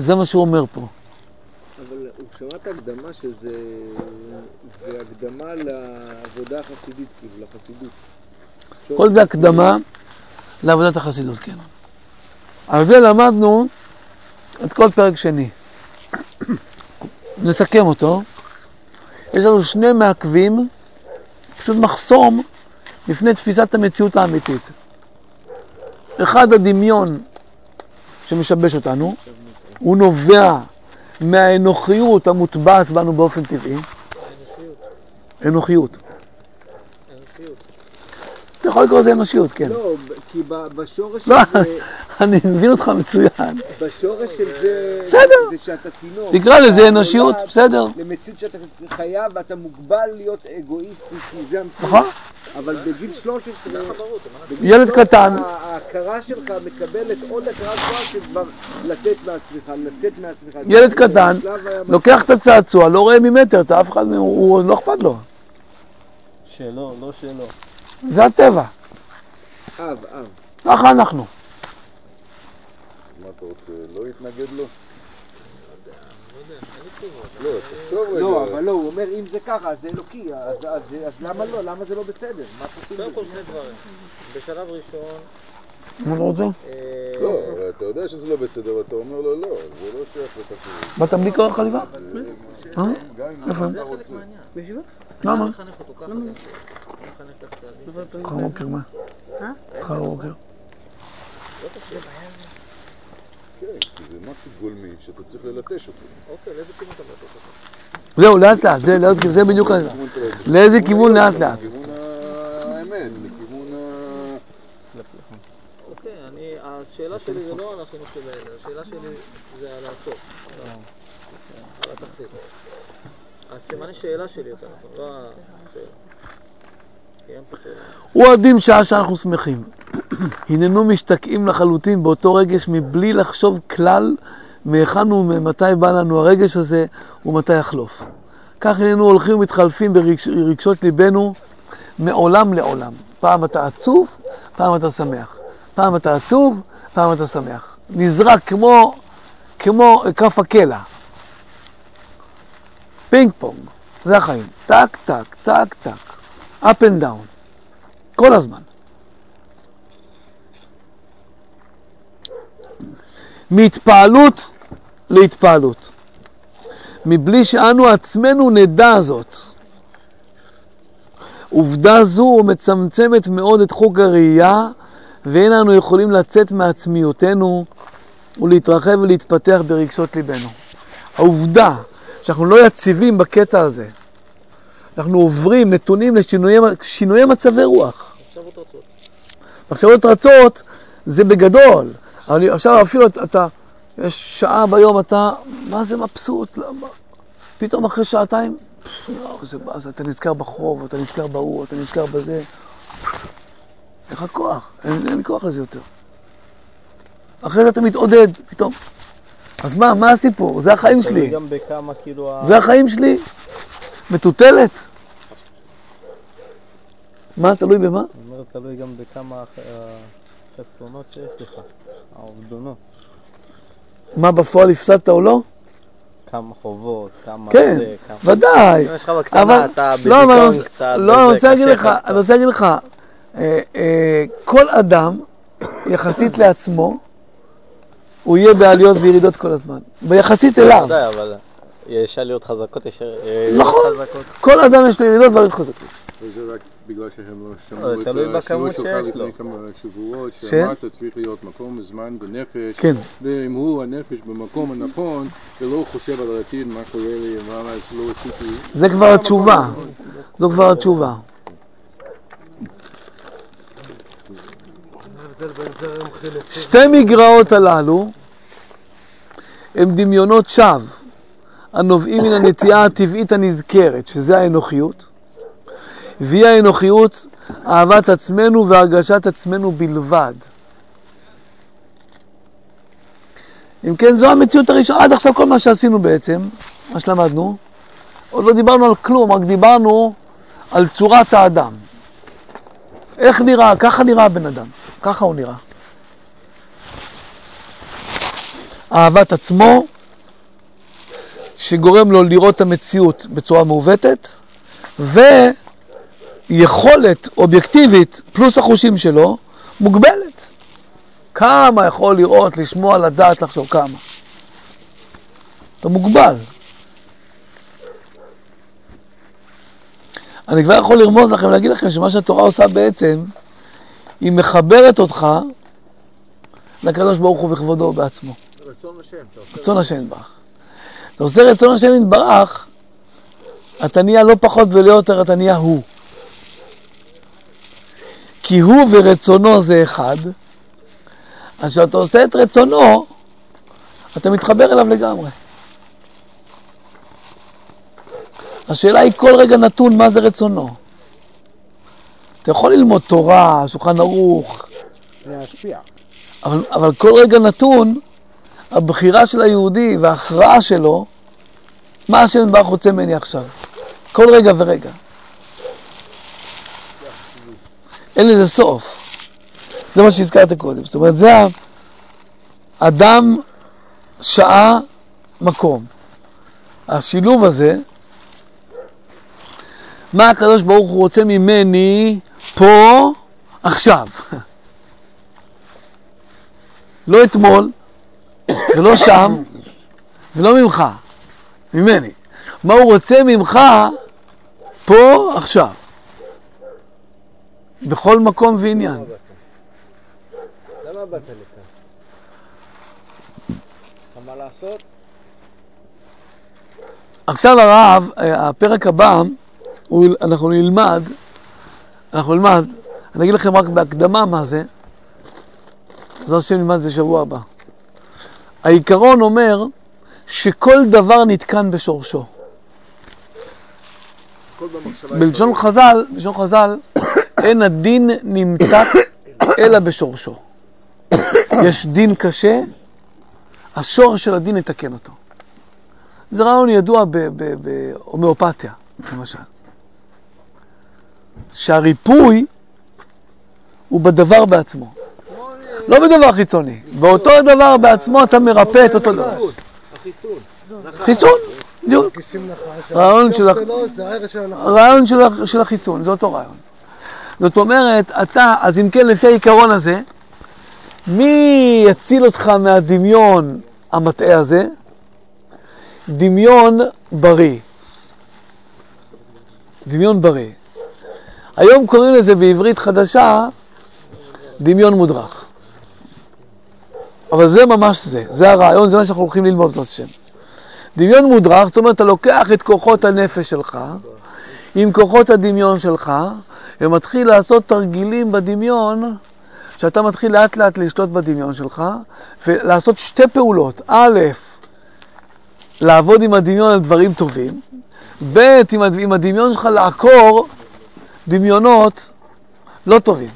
זה מה שהוא אומר פה. אבל הוא שמע את ההקדמה שזה זה הקדמה לעבודה החסידית, כאילו, לחסידות. כל זה הקדמה לעבודת החסידות, כן. על זה למדנו את כל פרק שני. נסכם אותו. יש לנו שני מעכבים, פשוט מחסום לפני תפיסת המציאות האמיתית. אחד, הדמיון שמשבש אותנו, הוא נובע מהאנוכיות המוטבעת בנו באופן טבעי. אנוכיות. אתה יכול לקרוא לזה אנושיות, כן. לא, כי בשורש לא, של זה... אני מבין אותך מצוין. בשורש של זה... בסדר. זה שאתה תינוק. תקרא לזה אנושיות, בסדר. למציאות שאתה חייב ואתה מוגבל להיות אגואיסטי, כי זה המציאות. נכון. אבל בגיל שלוש עשרה, ילד קטן. ההכרה שלך מקבלת עוד הכרה גבוהה שכבר לתת מעצמך, לצאת מעצמך. ילד קטן, לוקח את הצעצוע, לא רואה ממטר, אתה אף אחד, הוא לא אכפת לו. שלו, לא שלו. זה הטבע. אב, אב. ככה אנחנו. מה אתה רוצה? לא יתנגד לו? לא, תחשוב רגע. לא, אבל לא, הוא אומר אם זה ככה, זה אלוקי, אז למה לא? למה זה לא בסדר? מה פסול קודם כל שני דברים. בשלב ראשון... מה אתה רוצה? לא, אבל אתה יודע שזה לא בסדר, ואתה אומר לו לא, זה לא שייך לכך. באת בלי כוח חליבה? גם אם אתה רוצה. בישיבה? למה? לחנך אותו ככה. לחנך את הצעדים. אחר בוקר מה? אחר בוקר. כן, כי זה משהו גולמי שאתה צריך ללטש אותו. אוקיי, לאיזה כיוון אתה מלטש אותו? זהו, לאט לאט, זה לאט לאט, זה בדיוק כזה. לאיזה כיוון לאט לאט. לכיוון האמת, לכיוון ה... אוקיי, אני, השאלה שלי זה לא על החינוך של האלה, השאלה שלי זה על הסוף, על התחתית. הסימן שאלה שלי יותר נכון, לא השאלה. קיים פה שאלה. הוא עדים שעה שאנחנו שמחים. הננו משתקעים לחלוטין באותו רגש מבלי לחשוב כלל מהיכן וממתי בא לנו הרגש הזה ומתי יחלוף. כך הננו הולכים ומתחלפים ברגשות ליבנו מעולם לעולם. פעם אתה עצוב, פעם אתה שמח. פעם אתה עצוב, פעם אתה שמח. נזרק כמו, כמו כף הקלע. פינג פונג, זה החיים. טק, טק, טק, טק. up and down. כל הזמן. מהתפעלות להתפעלות. מבלי שאנו עצמנו נדע זאת. עובדה זו מצמצמת מאוד את חוג הראייה, ואין אנו יכולים לצאת מעצמיותנו ולהתרחב ולהתפתח ברגשות ליבנו. העובדה שאנחנו לא יציבים בקטע הזה, אנחנו עוברים, נתונים לשינויי מצבי רוח. מחשבות רצות. מחשבות רצות זה בגדול. אבל עכשיו אפילו אתה, יש שעה ביום אתה, מה זה מבסוט? למה? פתאום אחרי שעתיים, לא, זה בא, אתה נזכר בחוב, אתה נזכר בהוא, אתה נזכר בזה. איך הכוח? אין, אין כוח לזה יותר. אחרי זה אתה מתעודד, פתאום. אז מה, מה הסיפור? זה החיים שלי. גם בכמה כאילו... זה החיים שלי. מטוטלת. מה, תלוי במה? אני אומר, תלוי גם בכמה חסרונות שיש לך, העובדונות. מה, בפועל הפסדת או לא? כמה חובות, כמה כן, זה, כמה... ודאי. אם יש לך בקטנה, אתה לא, בדיכאון אבל, קצת, לא, אני רוצה להגיד קשה לך, לך אני רוצה להגיד לך, אה, אה, כל אדם, יחסית לעצמו, הוא יהיה בעליות וירידות כל הזמן. ביחסית אליו. ודאי, אבל יש עליות חזקות, יש נכון. ירידות חזקות. כל אדם יש לו ירידות ועליות חזקות. וזה רק בגלל שהם לא לא, שמעו את תלוי השיעור בכמות שלך שיש לו. לפני כמה שבועות, ש? שאמרת צריך להיות מקום וזמן ונפש, כן. ואם הוא הנפש במקום הנכון ולא חושב על העתיד מה קורה לי ומה אז לא עשיתי, זה כבר התשובה. זו כבר התשובה. שתי מגרעות הללו הם דמיונות שווא הנובעים מן הנטייה הטבעית הנזכרת, שזה האנוכיות, והיא האנוכיות אהבת עצמנו והרגשת עצמנו בלבד. אם כן, זו המציאות הראשונה. עד עכשיו כל מה שעשינו בעצם, מה שלמדנו, עוד לא דיברנו על כלום, רק דיברנו על צורת האדם. איך נראה? ככה נראה הבן אדם. ככה הוא נראה. אהבת עצמו שגורם לו לראות את המציאות בצורה מעוותת, ויכולת אובייקטיבית פלוס החושים שלו מוגבלת. כמה יכול לראות, לשמוע, לדעת, לחשוב, כמה. אתה מוגבל. אני כבר יכול לרמוז לכם, להגיד לכם שמה שהתורה עושה בעצם, היא מחברת אותך לקדוש ברוך הוא בכבודו בעצמו. רצון השם. רצון השם יתברך. אתה עושה רצון השם יתברך, אתה נהיה לא פחות ולא יותר, אתה נהיה הוא. כי הוא ורצונו זה אחד, אז כשאתה עושה את רצונו, אתה מתחבר אליו לגמרי. השאלה היא כל רגע נתון מה זה רצונו. אתה יכול ללמוד תורה, שולחן ערוך, להשפיע. אבל, אבל כל רגע נתון, הבחירה של היהודי וההכרעה שלו, מה השם יתברך רוצה ממני עכשיו. כל רגע ורגע. אין לזה סוף. זה מה שהזכרת קודם. זאת אומרת, זה אדם, שעה, מקום. השילוב הזה, מה הקדוש ברוך הוא רוצה ממני פה, עכשיו. לא אתמול, ולא שם, ולא ממך, ממני. מה הוא רוצה ממך פה, עכשיו. בכל מקום ועניין. למה באת לכאן? יש לך מה לעשות? עכשיו הרב, הפרק הבא, אנחנו נלמד, אנחנו נלמד, אני אגיד לכם רק בהקדמה מה זה, אז השם נלמד את זה שבוע הבא. העיקרון אומר שכל דבר נתקן בשורשו. בלשון חז"ל, בלשון חז"ל, אין הדין נמתק אלא בשורשו. יש דין קשה, השורש של הדין יתקן אותו. זה רעיון ידוע בהומאופתיה, למשל. שהריפוי הוא בדבר בעצמו. לא בדבר חיצוני. באותו דבר בעצמו אתה מרפא את אותו דבר. חיסון. בדיוק. רעיון של רעיון של החיסון, זה אותו רעיון. זאת אומרת, אתה, אז אם כן, לפי העיקרון הזה, מי יציל אותך מהדמיון המטעה הזה? דמיון בריא. דמיון בריא. היום קוראים לזה בעברית חדשה, דמיון מודרך. אבל זה ממש זה. זה הרעיון, זה מה שאנחנו הולכים ללמוד בעזרת השם. דמיון מודרך, זאת אומרת, אתה לוקח את כוחות הנפש שלך, עם כוחות הדמיון שלך, ומתחיל לעשות תרגילים בדמיון, שאתה מתחיל לאט לאט לשלוט בדמיון שלך, ולעשות שתי פעולות. א', לעבוד עם הדמיון על דברים טובים, ב', עם הדמיון שלך לעקור דמיונות לא טובים.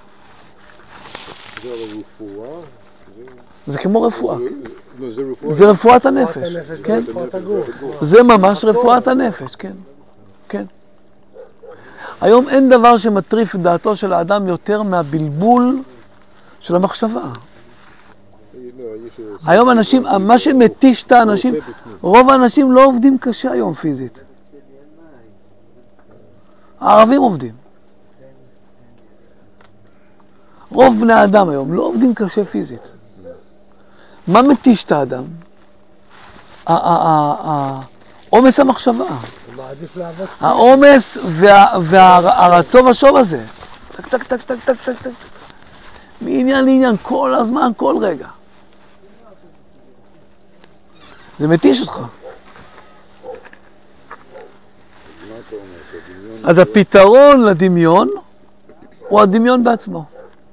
זה רפואה? זה כמו רפואה. זה רפואה? זה רפואת הנפש, כן? זה ממש רפואת הנפש, כן. כן. היום אין דבר שמטריף דעתו של האדם יותר מהבלבול של המחשבה. היום אנשים, מה שמתיש את האנשים, רוב האנשים לא עובדים קשה היום פיזית. הערבים עובדים. רוב בני האדם היום לא עובדים קשה פיזית. מה מתיש את האדם? העומס המחשבה. העומס והרצון השוב הזה. טק, טק, טק, טק, טק, טק, טק. מעניין לעניין, כל הזמן, כל רגע. זה מתיש אותך. אז הפתרון לדמיון הוא הדמיון בעצמו.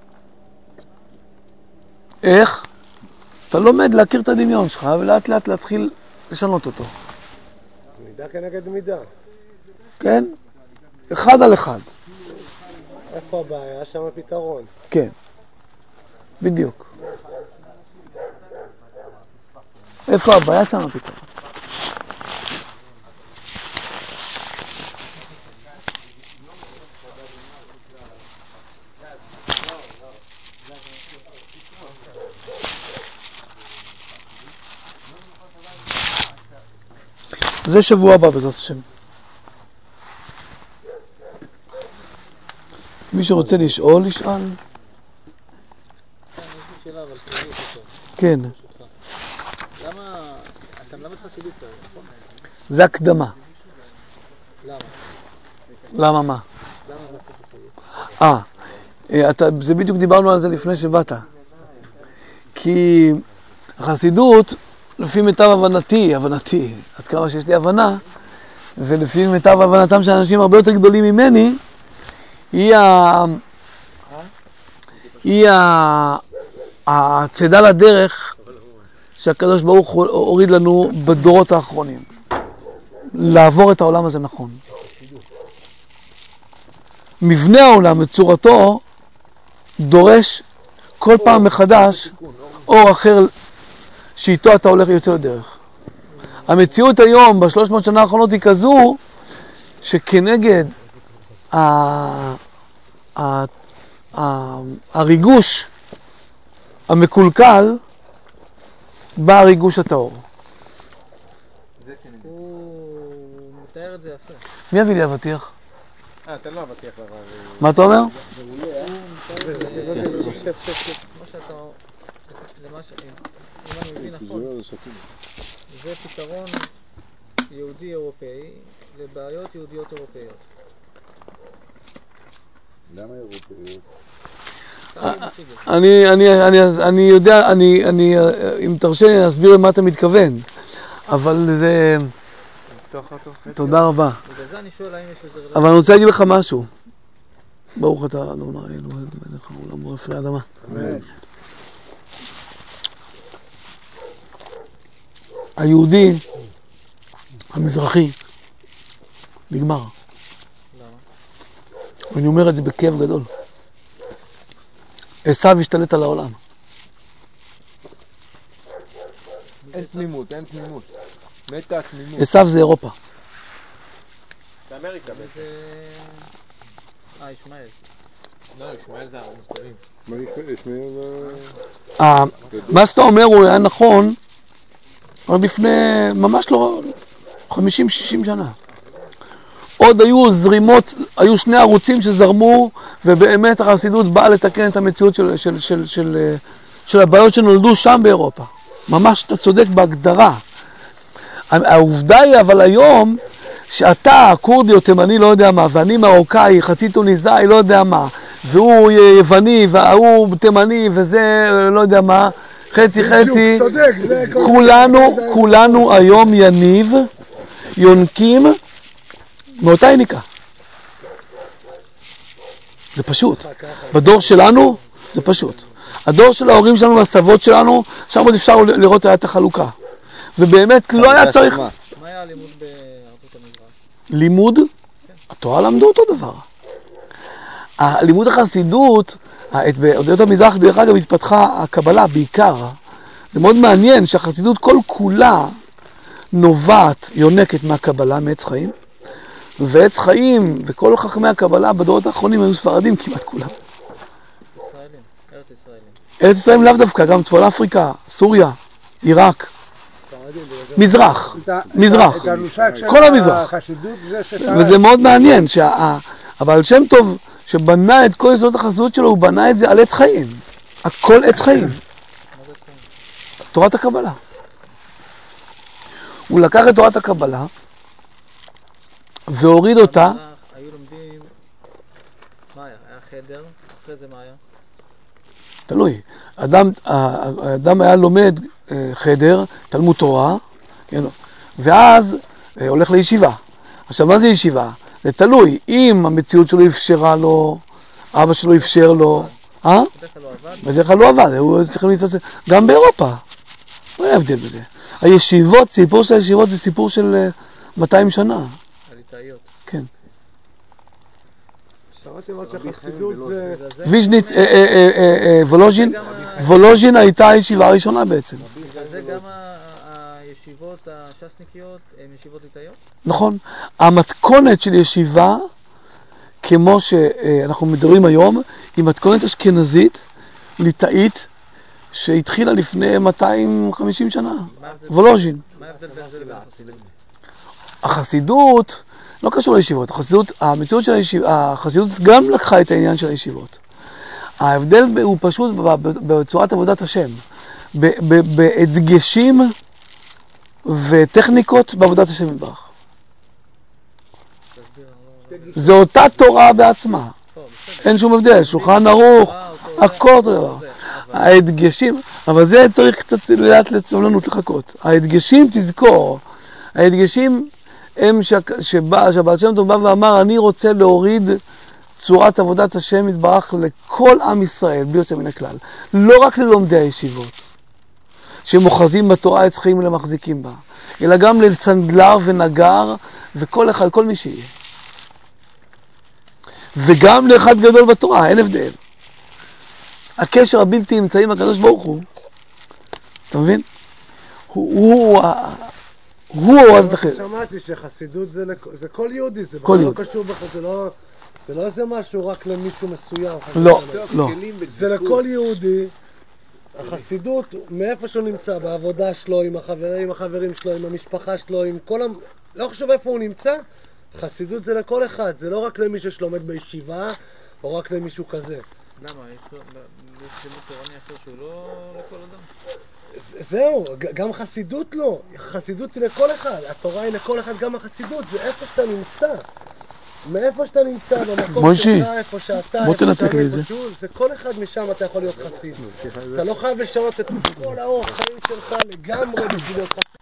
איך? אתה לומד להכיר את הדמיון שלך ולאט לאט להתחיל לשנות אותו. מידה כנגד מידה. כן? אחד על אחד. איפה הבעיה? שם הפתרון. כן. בדיוק. איפה הבעיה? שם הפתרון. זה שבוע הבא בעזרת השם. מי שרוצה לשאול, ישאל. שאלה, אבל תראי אותו. כן. למה, אתה מלמד חסידות כרגע, נכון? זה הקדמה. למה? למה מה? למה זה חסידות? אה, אתה, זה בדיוק דיברנו על זה לפני שבאת. כי החסידות, לפי מיטב הבנתי, הבנתי, עד כמה שיש לי הבנה, ולפי מיטב הבנתם של אנשים הרבה יותר גדולים ממני, היא ה... היא ה... הצדה לדרך שהקדוש ברוך הוא הוריד לנו בדורות האחרונים. לעבור את העולם הזה נכון. מבנה העולם וצורתו דורש כל פעם מחדש אור אחר שאיתו אתה הולך יוצא לדרך. המציאות היום בשלוש מאות שנה האחרונות היא כזו שכנגד ה... ה... ה... הריגוש המקולקל בא הריגוש הטהור. הוא מתאר את זה יפה. מי הביא לי אבטיח? אה, אתה לא אבטיח לרב. מה אתה אומר? אם אני מבין נכון, זה פתרון יהודי אירופאי לבעיות יהודיות אירופאיות. למה אירופאיות? אני, אני, אני, אני יודע, אני, אני, אם תרשה לי, אני אסביר למה אתה מתכוון. אבל זה... תודה רבה. בגלל זה אני שואל האם יש לזה רלוונטיות. אבל אני רוצה להגיד לך משהו. ברוך אתה אדוני אלוהינו מלך העולם ורפאי האדמה. היהודי המזרחי נגמר. למה? ואני אומר את זה בכאב גדול. עשיו השתלט על העולם. אין תמימות, אין תמימות. מתה התמימות. עשיו זה אירופה. זה אמריקה. זה... אה, ישמעאל. לא, ישמעאל זה המוסלמים. מה ישמעאל? אה, מה שאתה אומר הוא היה נכון, אבל לפני ממש לא חמישים שישים שנה. עוד היו זרימות, היו שני ערוצים שזרמו, ובאמת החסידות באה לתקן את המציאות של, של, של, של, של הבעיות שנולדו שם באירופה. ממש אתה צודק בהגדרה. העובדה היא אבל היום, שאתה קורדי או תימני לא יודע מה, ואני מרוקאי, חצי טוניסאי לא יודע מה, והוא יווני והוא תימני וזה לא יודע מה, חצי חצי, כולנו, כולנו היום יניב, יונקים, מאותה יניקה. זה פשוט. בדור שלנו זה פשוט. הדור של ההורים שלנו והסבות שלנו, שם עוד אפשר לראות את החלוקה. ובאמת לא היה צריך... מה היה הלימוד בארצות המזרח? לימוד? התורה למדו אותו דבר. הלימוד החסידות, בעדות המזרח דרך אגב התפתחה הקבלה בעיקר. זה מאוד מעניין שהחסידות כל כולה נובעת, יונקת מהקבלה, מעץ חיים. ועץ חיים וכל חכמי הקבלה בדורות האחרונים היו ספרדים כמעט כולם. ישראלים, ארץ ישראלים. ארץ ישראלים לאו דווקא, גם צפון אפריקה, סוריה, עיראק, מזרח, מזרח, כל המזרח. וזה מאוד מעניין, אבל שם טוב שבנה את כל יסודות החסידות שלו, הוא בנה את זה על עץ חיים. הכל עץ חיים. תורת הקבלה. הוא לקח את תורת הקבלה, והוריד אותה. היו לומדים, מה היה? היה חדר, אחרי זה מה היה? תלוי. אדם, האדם היה לומד חדר, תלמוד תורה, כן, ואז הולך לישיבה. עכשיו, מה זה ישיבה? זה תלוי. אם המציאות שלו אפשרה לו, אבא שלו אפשר לו, אה? בדרך כלל לא עבד. בדרך כלל לא עבד, הוא צריך להתעסק. גם באירופה. לא היה הבדל בזה. הישיבות, סיפור של הישיבות זה סיפור של מאתיים שנה. הליטאיות. כן. שמעתי מאוד שהחסידות זה... ויז'ניץ, וולוז'ין, וולוז'ין הייתה הישיבה הראשונה בעצם. בגלל זה גם הישיבות השסניקיות הן ישיבות ליטאיות? נכון. המתכונת של ישיבה, כמו שאנחנו מדברים היום, היא מתכונת אשכנזית, ליטאית, שהתחילה לפני מאתיים וחמישים שנה. וולוז'ין. מה ההבדל בין זה לבין החסידות? החסידות לא קשור לישיבות, החסידות, המציאות של הישיבות, החסידות גם לקחה את העניין של הישיבות. ההבדל הוא פשוט בצורת עבודת השם, בהדגשים וטכניקות בעבודת השם יתברך. זו אותה תורה בעצמה, אין שום הבדל, שולחן ערוך, הכל אותו דבר. ההדגשים, אבל זה צריך קצת לאט לסבלנות לחכות. ההדגשים תזכור, ההדגשים הם שבא, שהבעל שם טוב בא ואמר, אני רוצה להוריד צורת עבודת השם יתברך לכל עם ישראל, בלי יוצא מן הכלל. לא רק ללומדי הישיבות, שמוחזים בתורה הצחיים ולמחזיקים בה, אלא גם לסנדלר ונגר, וכל אחד, כל מי שיהיה. וגם לאחד גדול בתורה, אין הבדל. הקשר הבלתי אמצעי עם הקדוש ברוך הוא, אתה מבין? הוא, הוא, הוא אוהב את החיים. שמעתי שחסידות זה, זה כל יהודי, זה כל לא יהודי. קשור בך, זה לא, זה לא איזה משהו רק למישהו מסוים. לא, לא. זה לכל יהודי, החסידות, מאיפה שהוא נמצא, בעבודה שלו, עם החברים, עם החברים שלו, עם המשפחה שלו, עם כל ה... לא חשוב איפה הוא נמצא, חסידות זה לכל אחד, זה לא רק למישהו שלומד בישיבה, או רק למישהו כזה. למה? יש לימוד תורני אחר שהוא לא לכל אדם? זהו, גם חסידות לא. חסידות היא לכל אחד, התורה היא לכל אחד, גם החסידות, זה איפה שאתה נמצא. מאיפה שאתה נמצא, במקום שלך, איפה שאתה, בוא תנתק לי את זה. זה כל אחד משם אתה יכול להיות חסיד. אתה לא חייב לשנות את כל האורח חיים שלך לגמרי בשביל להיות חסיד.